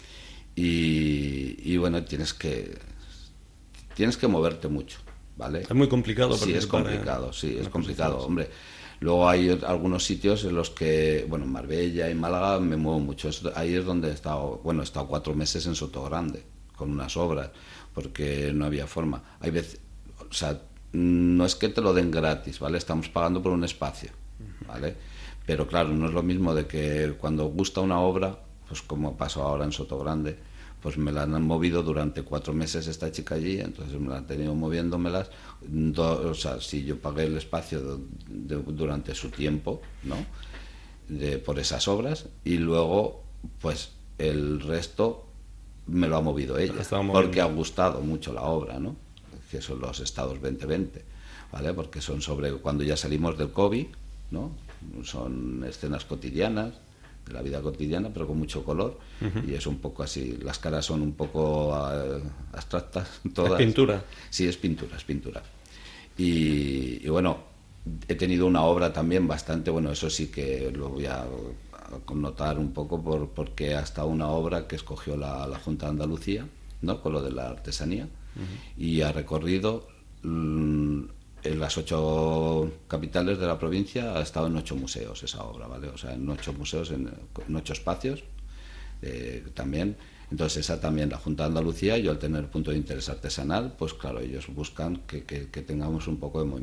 Y, y bueno, tienes que tienes que moverte mucho, ¿vale? Es muy complicado. Sí, es complicado, sí, es complicado, hombre. Luego hay algunos sitios en los que, bueno, en Marbella y Málaga me muevo mucho. Ahí es donde he estado, bueno, he estado cuatro meses en Sotogrande con unas obras, porque no había forma. Hay veces, o sea, no es que te lo den gratis, ¿vale? Estamos pagando por un espacio, ¿vale? Pero claro, no es lo mismo de que cuando gusta una obra, pues como pasó ahora en Sotogrande, pues me la han movido durante cuatro meses esta chica allí, entonces me la han tenido moviéndomelas, do, o sea, si yo pagué el espacio de, de, durante su tiempo, ¿no? De, por esas obras, y luego, pues, el resto me lo ha movido ella, porque ha gustado mucho la obra, ¿no? Que son los estados veinte veinte, ¿vale? Porque son sobre cuando ya salimos del COVID, ¿no? Son escenas cotidianas, de la vida cotidiana, pero con mucho color, uh-huh. y es un poco así, las caras son un poco uh, abstractas todas. ¿Es pintura? Sí, es pintura, es pintura. Y, y bueno, he tenido una obra también bastante, bueno, eso sí que lo voy a, a connotar un poco por, porque ha estado una obra que escogió la, la Junta de Andalucía, ¿no? Con lo de la artesanía, uh-huh. y ha recorrido mmm, en las ocho capitales de la provincia, ha estado en ocho museos esa obra, ¿vale? O sea, en ocho museos, en, en ocho espacios eh, también. Entonces esa también, la Junta de Andalucía, yo al tener punto de interés artesanal, pues claro, ellos buscan que, que, que tengamos un poco de movimiento.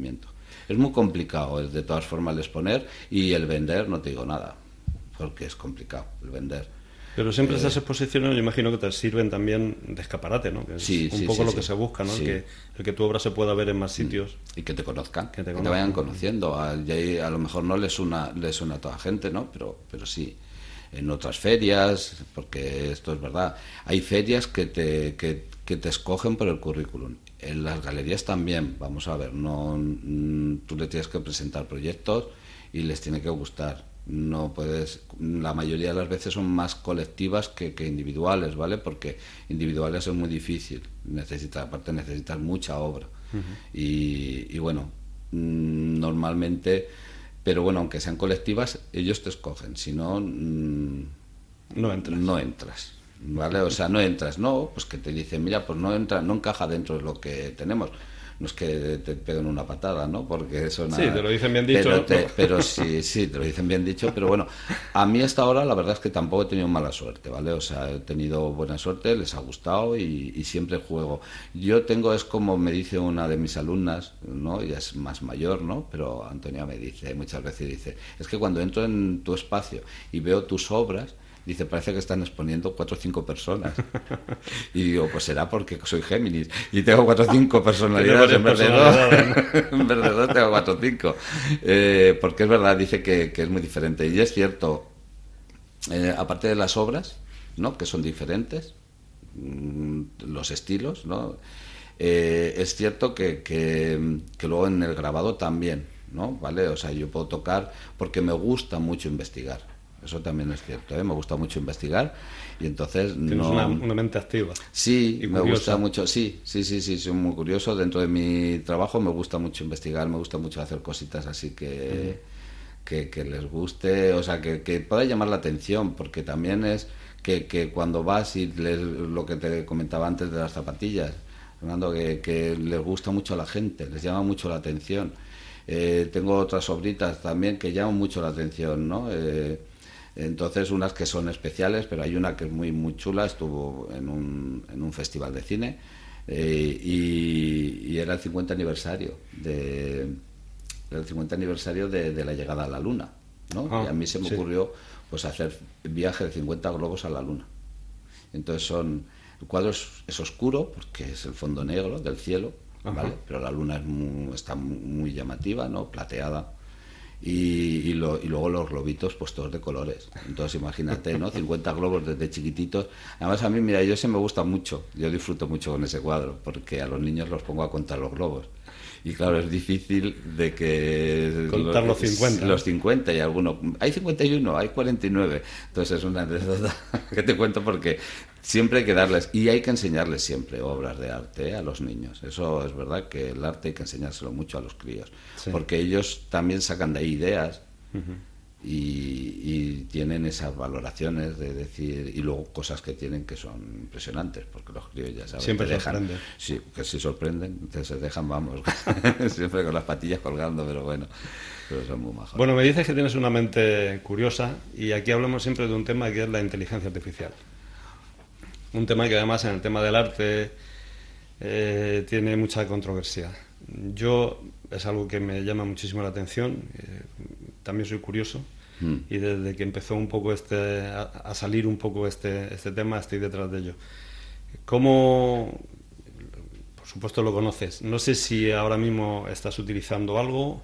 Es muy complicado, es de todas formas el exponer, y el vender, no te digo nada, porque es complicado el vender. Pero siempre Eh, esas exposiciones, yo imagino que te sirven también de escaparate, ¿no? Que es sí, un sí, poco sí, lo sí. que se busca, ¿no? Sí. El, que, el que tu obra se pueda ver en más sitios. Y que te conozcan, Que te que te conozcan. vayan conociendo. A, y ahí a lo mejor no les suena, les suena a toda gente, ¿no? Pero, pero sí, en otras ferias, porque esto es verdad. Hay ferias que te, que, que te escogen por el currículum. En las galerías también, vamos a ver, no, mm, tú le tienes que presentar proyectos y les tiene que gustar. No puedes, la mayoría de las veces son más colectivas que, que individuales, ¿vale? Porque individuales es muy difícil, necesitas, aparte necesitas mucha obra. Uh-huh. y, y bueno, mmm, normalmente, pero bueno, aunque sean colectivas, ellos te escogen, si no, mmm, no entras. No entras, ¿vale? O sea, no entras, no, pues que te dicen, mira, pues no entra, no encaja dentro de lo que tenemos. No es que te peguen una patada, ¿no? Porque eso nada. Sí, te lo dicen bien dicho. Pero, te, pero sí, sí, te lo dicen bien dicho. Pero bueno, a mí hasta ahora la verdad es que tampoco he tenido mala suerte, ¿vale? O sea, he tenido buena suerte, les ha gustado y, y siempre juego. Yo tengo, es como me dice una de mis alumnas, ¿no? Ella es más mayor, ¿no? Pero Antonia me dice, muchas veces dice, es que cuando entro en tu espacio y veo tus obras, dice, parece que están exponiendo cuatro o cinco personas. Y digo, pues será porque soy Géminis y tengo cuatro o cinco personalidades en vez de dos. En vez de dos tengo cuatro o cinco. Eh, porque es verdad, dice que, que es muy diferente. Y es cierto, eh, aparte de las obras, ¿no? Que son diferentes, mmm, los estilos, ¿no? Eh, es cierto que, que, que luego en el grabado también, ¿no? ¿Vale? O sea, yo puedo tocar porque me gusta mucho investigar. Eso también es cierto, ¿eh? Me gusta mucho investigar y entonces Tienes no... una, una mente activa. Sí, y me curiosa. gusta mucho, sí, sí, sí, sí, soy muy curioso. Dentro de mi trabajo me gusta mucho investigar, me gusta mucho hacer cositas así que, uh-huh. que, que les guste, o sea, que, que pueda llamar la atención, porque también es que, que cuando vas y les, lo que te comentaba antes de las zapatillas, Fernando, que, que les gusta mucho a la gente, les llama mucho la atención. Eh, tengo otras sobritas también que llaman mucho la atención, ¿no? Eh, Entonces, unas que son especiales, pero hay una que es muy muy chula, estuvo en un, en un festival de cine eh, y, y era el cincuenta aniversario de el cincuenta aniversario de, de la llegada a la Luna, ¿no? Ah, y a mí se me sí. ocurrió pues hacer viaje de cincuenta globos a la Luna. Entonces son el cuadro es, es oscuro porque es el fondo negro del cielo, ¿vale? Pero la Luna es muy, está muy, muy llamativa, ¿no? Plateada. Y, y, lo, y luego los globitos pues todos de colores, entonces imagínate, ¿no? cincuenta globos desde chiquititos. Además a mí, mira, yo ese me gusta mucho, yo disfruto mucho con ese cuadro porque a los niños los pongo a contar los globos y claro, es difícil de que contar los, los cincuenta los cincuenta y algunos, hay cincuenta y uno, hay cuarenta y nueve, entonces es una anécdota que te cuento porque siempre hay que darles, y hay que enseñarles siempre obras de arte, ¿eh? A los niños. Eso es verdad, que el arte hay que enseñárselo mucho a los críos, sí. Porque ellos también sacan de ahí ideas uh-huh. y, y tienen esas valoraciones de decir, y luego cosas que tienen que son impresionantes, porque los críos ya saben, siempre te dejan, sorprenden. Sí, que si sorprenden, entonces se dejan, vamos, siempre con las patillas colgando, pero bueno, pero son muy majos. Bueno, me dices que tienes una mente curiosa y aquí hablamos siempre de un tema que es la inteligencia artificial. Un tema que además en el tema del arte eh, tiene mucha controversia. Yo es algo que me llama muchísimo la atención, eh, también soy curioso mm. y desde que empezó un poco este a, a salir un poco este, este tema estoy detrás de ello. ¿Cómo? Por supuesto lo conoces. No sé si ahora mismo estás utilizando algo,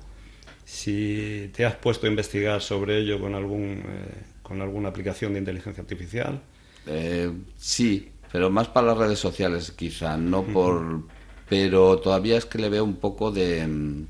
si te has puesto a investigar sobre ello con, algún, eh, con alguna aplicación de inteligencia artificial. Eh, sí, pero más para las redes sociales quizá, no por... Uh-huh. Pero todavía es que le veo un poco de...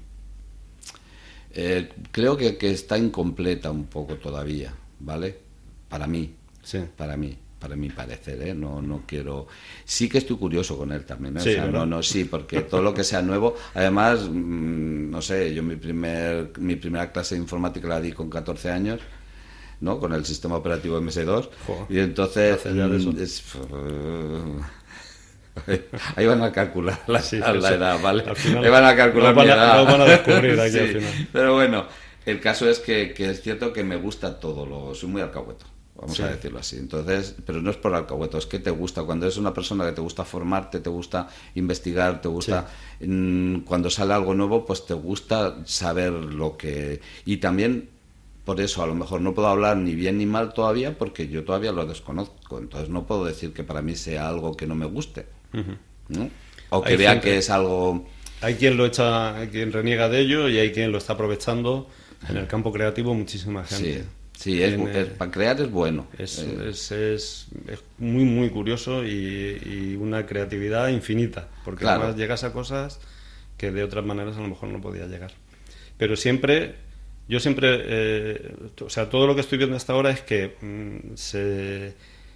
Eh, creo que, que está incompleta un poco todavía, ¿vale? Para mí, sí. para mí, para mi parecer, ¿eh? No, no quiero... Sí que estoy curioso con él también, ¿eh? Sí, o sea, no, no, sí, porque todo lo que sea nuevo... Además, mmm, no sé, yo mi, primer, mi primera clase de informática la di con catorce años, ¿no? Con el sistema operativo eme ese dos. Joder, y entonces mmm, es, uh, ahí van a calcular la, sí, la sí, edad, ¿vale? Al final, ahí van a calcular no mi van a, edad. no van a descubrir aquí sí, al final. Pero bueno, el caso es que, que es cierto que me gusta todo, lo, soy muy alcahueto. vamos sí. a decirlo así. Entonces, pero no es por alcahueto, es que te gusta. Cuando eres una persona que te gusta formarte, te gusta investigar, te gusta... Sí. Mmm, cuando sale algo nuevo, pues te gusta saber lo que... Y también, por eso, a lo mejor no puedo hablar ni bien ni mal todavía, porque yo todavía lo desconozco. Entonces no puedo decir que para mí sea algo que no me guste, uh-huh. ¿no? O que hay vea gente, que es algo... Hay quien lo echa, hay quien reniega de ello y hay quien lo está aprovechando en el campo creativo, muchísima gente. Sí. Sí, es, es, para crear es bueno. Es, eh. es, es, es muy, muy curioso y, y una creatividad infinita, porque claro. además llegas a cosas que de otras maneras a lo mejor no podías llegar. Pero siempre, yo siempre, eh, o sea, todo lo que estoy viendo hasta ahora es que mm, se,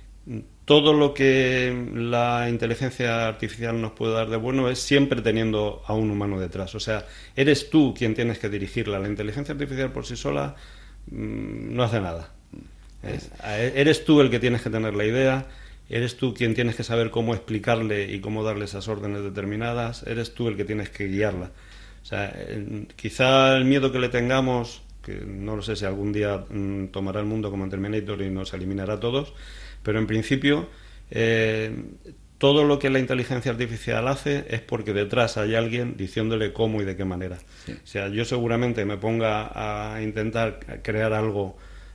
todo lo que la inteligencia artificial nos puede dar de bueno es siempre teniendo a un humano detrás. O sea, eres tú quien tienes que dirigirla. La inteligencia artificial por sí sola no hace nada. Es, eres tú el que tienes que tener la idea, eres tú quien tienes que saber cómo explicarle y cómo darle esas órdenes determinadas, eres tú el que tienes que guiarla. O sea, quizá el miedo que le tengamos, que no lo sé si algún día mmm, tomará el mundo como en Terminator y nos eliminará a todos, pero en principio eh, todo lo que la inteligencia artificial hace es porque detrás hay alguien diciéndole cómo y de qué manera. Sí. O sea, yo seguramente me ponga a intentar crear algo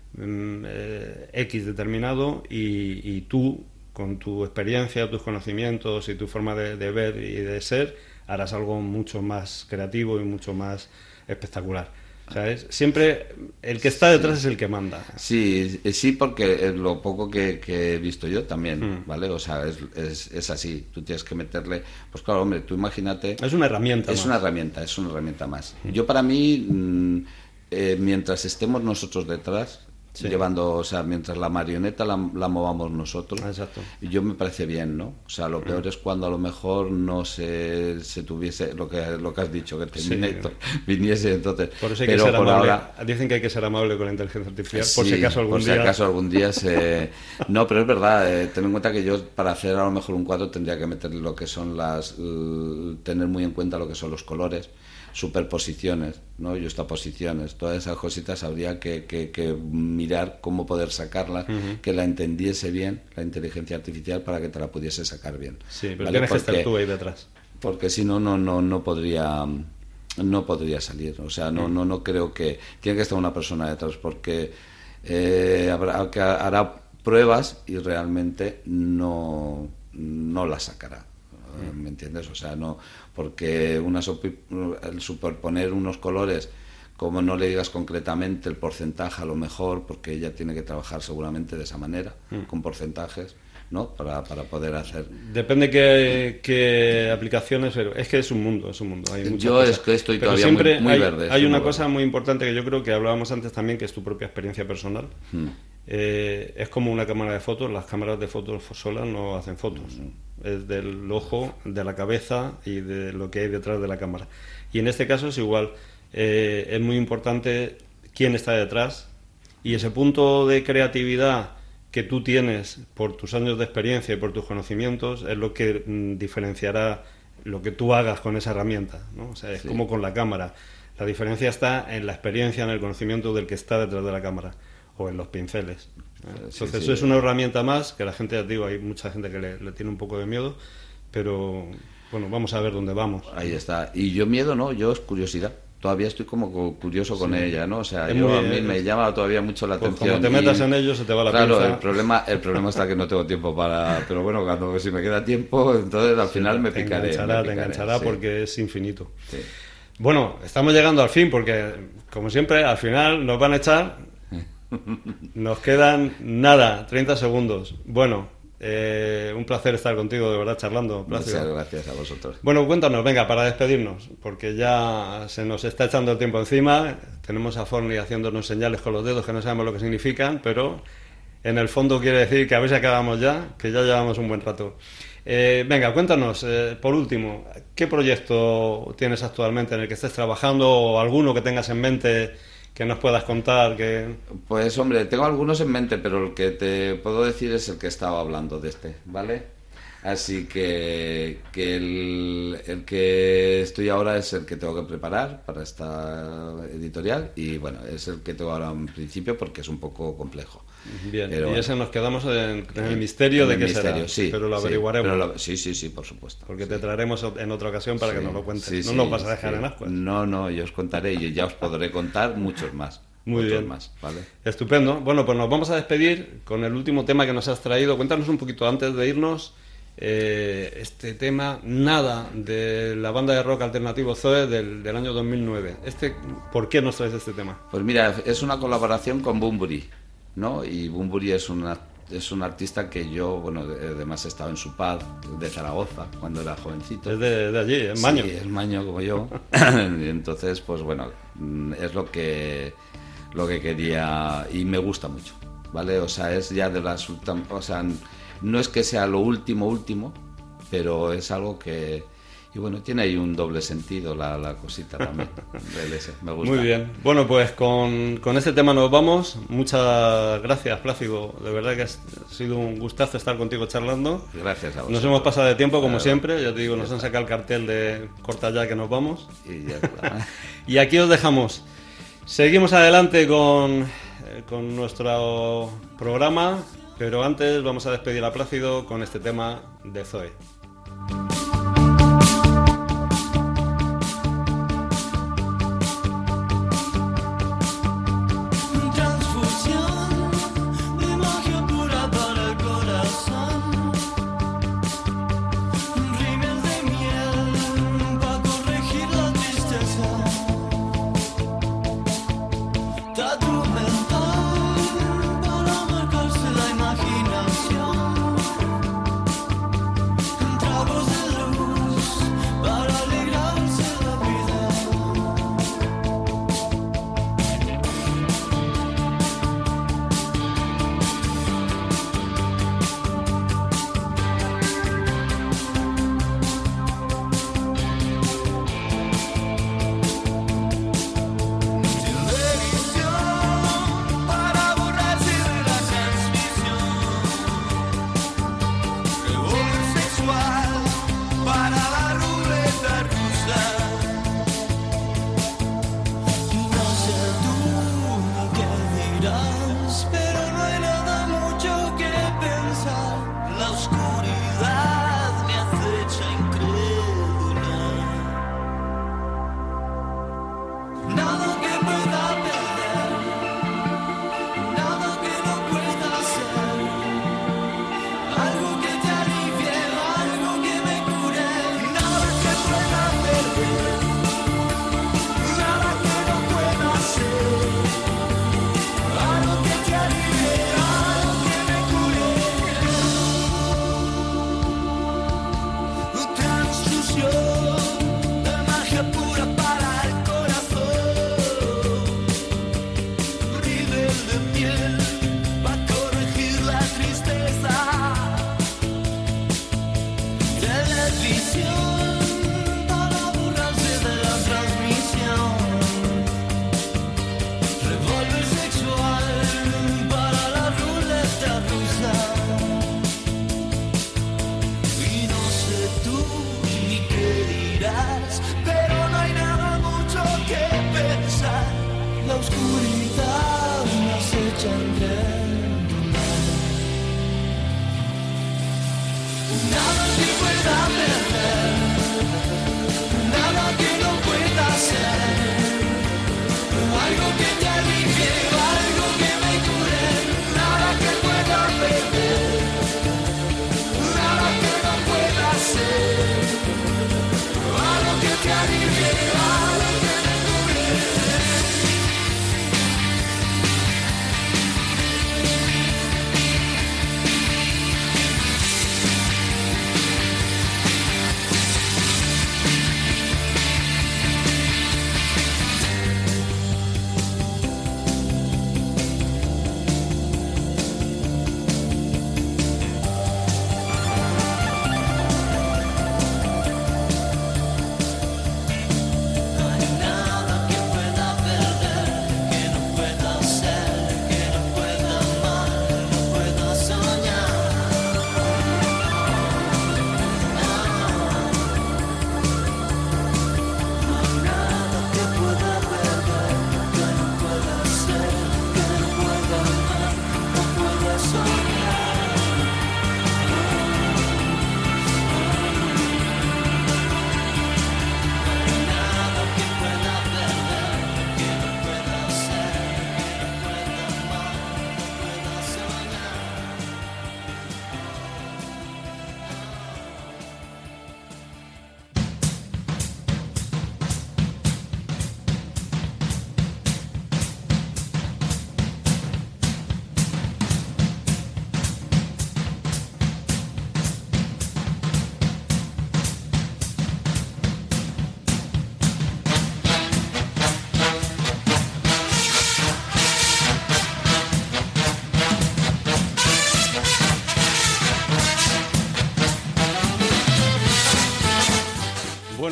um, eh, X determinado y, y tú, con tu experiencia, tus conocimientos y tu forma de, de ver y de ser, harás algo mucho más creativo y mucho más espectacular. ¿Sabes? Siempre el que está detrás sí. es el que manda. Sí, sí, porque es lo poco que, que he visto yo también, mm. ¿vale? O sea, es, es, es así. Tú tienes que meterle... Pues claro, hombre, tú imagínate... Es una herramienta Es más. una herramienta, es una herramienta más. Mm. Yo para mí, mmm, eh, mientras estemos nosotros detrás... Sí. Llevando, o sea, mientras la marioneta la, la movamos nosotros. Exacto. Yo me parece bien, ¿no? O sea, lo peor mm. es cuando a lo mejor no se, se tuviese lo que lo que has dicho, que Terminator sí. viniese entonces. Por eso hay pero que ser amable. Ahora, dicen que hay que ser amable con la inteligencia artificial, sí, por si acaso algún por si día. acaso algún día se. No, pero es verdad. Eh, ten en cuenta que yo para hacer a lo mejor un cuadro tendría que meter lo que son las, l, tener muy en cuenta lo que son los colores. Superposiciones, ¿no? Yuxtaposiciones, todas esas cositas habría que, que, que mirar cómo poder sacarlas, uh-huh. que la entendiese bien la inteligencia artificial para que te la pudiese sacar bien. Sí, pero ¿vale? tienes porque, que estar tú ahí detrás. Porque si no, no, no, no podría, no podría salir. O sea, no, uh-huh. no, no creo que tiene que estar una persona detrás, porque eh, habrá, que hará pruebas y realmente no, no las sacará. ¿Me entiendes? O sea, no, porque una el superponer unos colores, como no le digas concretamente el porcentaje a lo mejor, porque ella tiene que trabajar seguramente de esa manera, mm. con porcentajes, ¿no? Para, para poder hacer. Depende qué, qué aplicaciones, pero es que es un mundo, es un mundo. Hay muchas yo cosas. Es que estoy pero todavía siempre muy, muy hay, verde. Hay una muy cosa verde. muy importante que yo creo que hablábamos antes también, que es tu propia experiencia personal. Mm. Eh, es como una cámara de fotos, las cámaras de fotos solas no hacen fotos, mm. es del ojo, de la cabeza y de lo que hay detrás de la cámara. Y en este caso es igual, eh, es muy importante quién está detrás y ese punto de creatividad que tú tienes por tus años de experiencia y por tus conocimientos es lo que mm, diferenciará lo que tú hagas con esa herramienta, ¿no? O sea, es sí. como con la cámara. La diferencia está en la experiencia, en el conocimiento del que está detrás de la cámara o en los pinceles. Entonces sí, sí. eso es una herramienta más que la gente, ya digo, hay mucha gente que le, le tiene un poco de miedo, pero bueno, vamos a ver dónde vamos. Ahí está. Y yo miedo no, yo es curiosidad. Todavía estoy como curioso con sí. ella, ¿no? O sea, yo, muy, a mí me llama todavía mucho la pues atención. Como te metas y, en ello se te va la claro, pinza. el problema, el problema está que no tengo tiempo para... Pero bueno, cuando si me queda tiempo, entonces al sí, final me te picaré. Enganchará, me picaré, te enganchará sí. porque es infinito. Sí. Bueno, estamos llegando al fin porque, como siempre, al final nos van a echar... Nos quedan nada, treinta segundos. Bueno, eh, un placer estar contigo, de verdad, charlando. Plácido. Muchas gracias a vosotros. Bueno, cuéntanos, venga, para despedirnos, porque ya se nos está echando el tiempo encima. Tenemos a Forni haciéndonos señales con los dedos que no sabemos lo que significan, pero en el fondo quiere decir que a ver si acabamos ya, que ya llevamos un buen rato. Eh, venga, cuéntanos, eh, por último, ¿qué proyecto tienes actualmente en el que estés trabajando o alguno que tengas en mente que nos puedas contar? Que... Pues hombre, tengo algunos en mente, pero el que te puedo decir es el que estaba hablando de este, ¿vale? Así que, que el, el que estoy ahora es el que tengo que preparar para esta editorial y bueno, es el que tengo ahora en principio porque es un poco complejo. Bien, pero, y bueno, ese nos quedamos en, en el misterio en de el qué misterio, será, sí, pero lo sí, averiguaremos. pero lo, sí, sí, sí, por supuesto. Porque sí. te traeremos en otra ocasión para Sí, que nos lo cuentes. sí, no sí, nos vas a dejar sí. en ascuas. No, no, yo os contaré y ya os podré contar muchos más. Muy otros bien. más, ¿vale? Estupendo. Bueno, pues nos vamos a despedir con el último tema que nos has traído. Cuéntanos un poquito antes de irnos eh, este tema, Nada, de la banda de rock alternativo Zoe del, del año dos mil nueve. Este, ¿por qué nos traes este tema? Pues mira, es una colaboración con Bunbury, ¿no? Y Bunbury es una es un artista que yo, bueno, además he estado en su pub de Zaragoza cuando era jovencito. Es de, de allí, es Maño. Sí, es Maño como yo. Y entonces, pues bueno, es lo que lo que quería y me gusta mucho, ¿vale? O sea, es ya de las últimas, o sea, no es que sea lo último último, pero es algo que y bueno, tiene ahí un doble sentido la, la cosita también. Me gusta. Muy bien. Bueno, pues con, con este tema nos vamos. Muchas gracias, Plácido. De verdad que ha sido un gustazo estar contigo charlando. Gracias a vosotros. Nos hemos pasado de tiempo, como claro, siempre. Ya te digo, nos está. han sacado el cartel de corta ya que nos vamos. Y, ya está. Y aquí os dejamos. Seguimos adelante con, eh, con nuestro programa, pero antes vamos a despedir a Plácido con este tema de Zoe.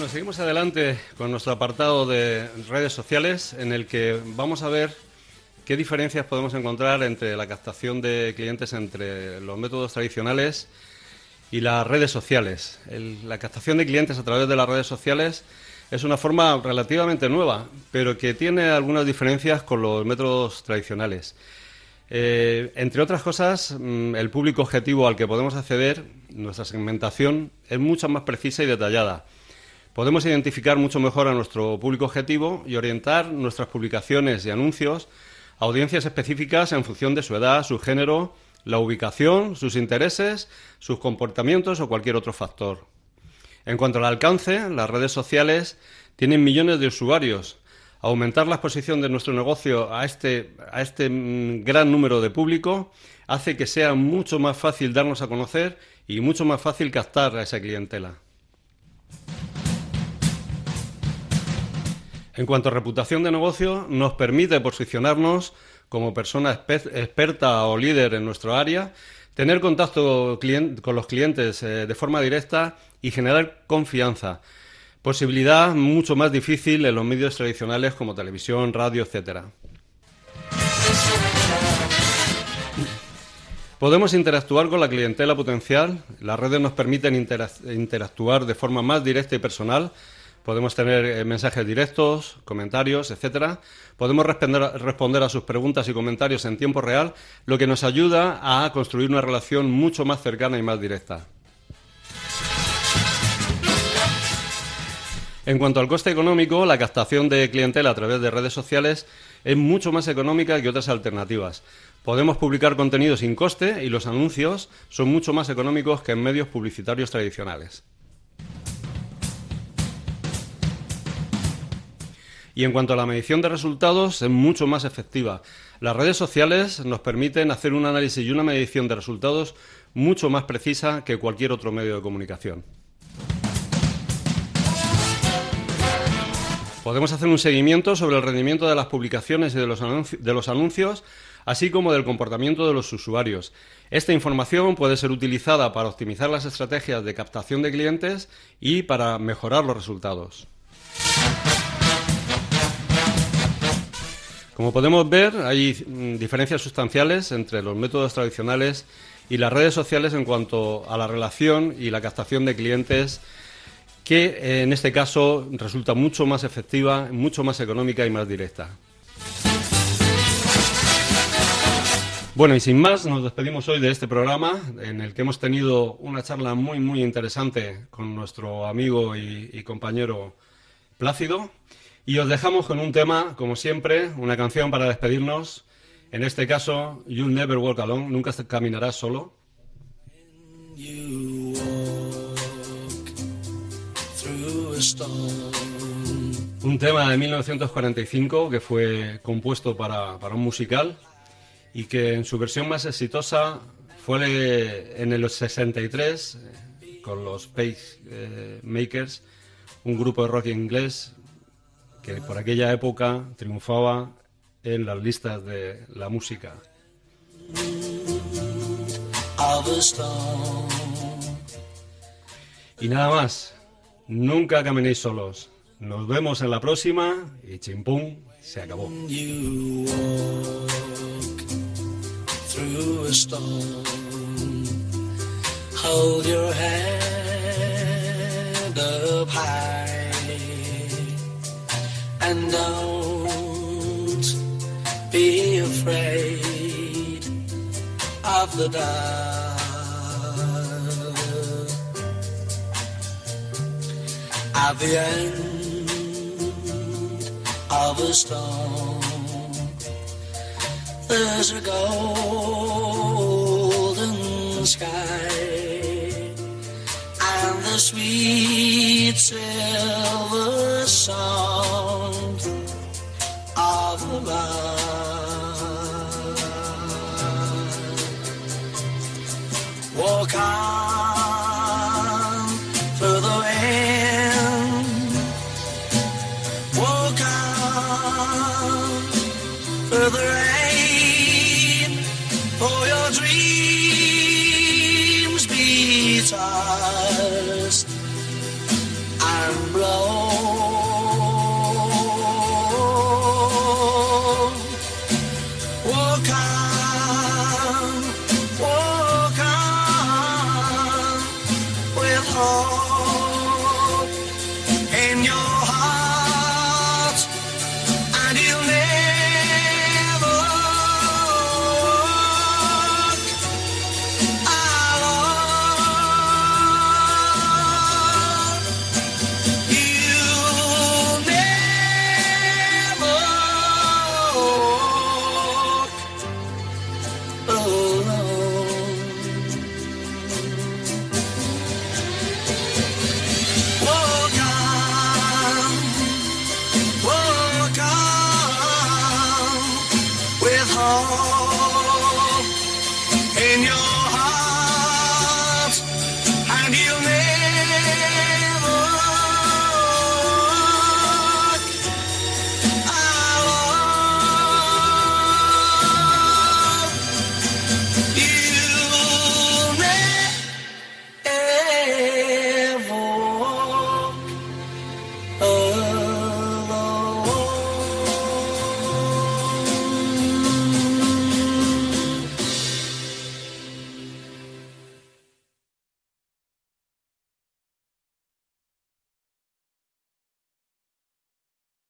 Bueno, seguimos adelante con nuestro apartado de redes sociales, en el que vamos a ver qué diferencias podemos encontrar entre la captación de clientes entre los métodos tradicionales y las redes sociales. El, la captación de clientes a través de las redes sociales es una forma relativamente nueva, pero que tiene algunas diferencias con los métodos tradicionales. Eh, entre otras cosas, el público objetivo al que podemos acceder, nuestra segmentación, es mucho más precisa y detallada. Podemos identificar mucho mejor a nuestro público objetivo y orientar nuestras publicaciones y anuncios a audiencias específicas en función de su edad, su género, la ubicación, sus intereses, sus comportamientos o cualquier otro factor. En cuanto al alcance, las redes sociales tienen millones de usuarios. Aumentar la exposición de nuestro negocio a este, a este gran número de público hace que sea mucho más fácil darnos a conocer y mucho más fácil captar a esa clientela. En cuanto a reputación de negocio, nos permite posicionarnos como persona experta o líder en nuestro área, tener contacto con los clientes de forma directa y generar confianza. Posibilidad mucho más difícil en los medios tradicionales como televisión, radio, etcétera. Podemos interactuar con la clientela potencial. Las redes nos permiten interactuar de forma más directa y personal. Podemos tener mensajes directos, comentarios, etcétera. Podemos responder, responder a sus preguntas y comentarios en tiempo real, lo que nos ayuda a construir una relación mucho más cercana y más directa. En cuanto al coste económico, la captación de clientela a través de redes sociales es mucho más económica que otras alternativas. Podemos publicar contenido sin coste y los anuncios son mucho más económicos que en medios publicitarios tradicionales. Y en cuanto a la medición de resultados, es mucho más efectiva. Las redes sociales nos permiten hacer un análisis y una medición de resultados mucho más precisa que cualquier otro medio de comunicación. Podemos hacer un seguimiento sobre el rendimiento de las publicaciones y de los anuncios, de los anuncios, así como del comportamiento de los usuarios. Esta información puede ser utilizada para optimizar las estrategias de captación de clientes y para mejorar los resultados. Como podemos ver, hay diferencias sustanciales entre los métodos tradicionales y las redes sociales en cuanto a la relación y la captación de clientes, que en este caso resulta mucho más efectiva, mucho más económica y más directa. Bueno, y sin más, nos despedimos hoy de este programa, en el que hemos tenido una charla muy, muy interesante con nuestro amigo y, y compañero Plácido. Y os dejamos con un tema, como siempre, una canción para despedirnos. En este caso, You'll Never Walk Alone, nunca caminarás solo. Un tema de mil novecientos cuarenta y cinco que fue compuesto para, para un musical y que en su versión más exitosa fue en el sesenta y tres con los Pacemakers, un grupo de rock inglés que por aquella época triunfaba en las listas de la música. Y nada más, nunca caminéis solos. Nos vemos en la próxima y chimpum, se acabó. Hold your head up high. And don't be afraid of the dark. At the end of a storm, there's a golden sky and the sweet silver sound of the light. Walk on.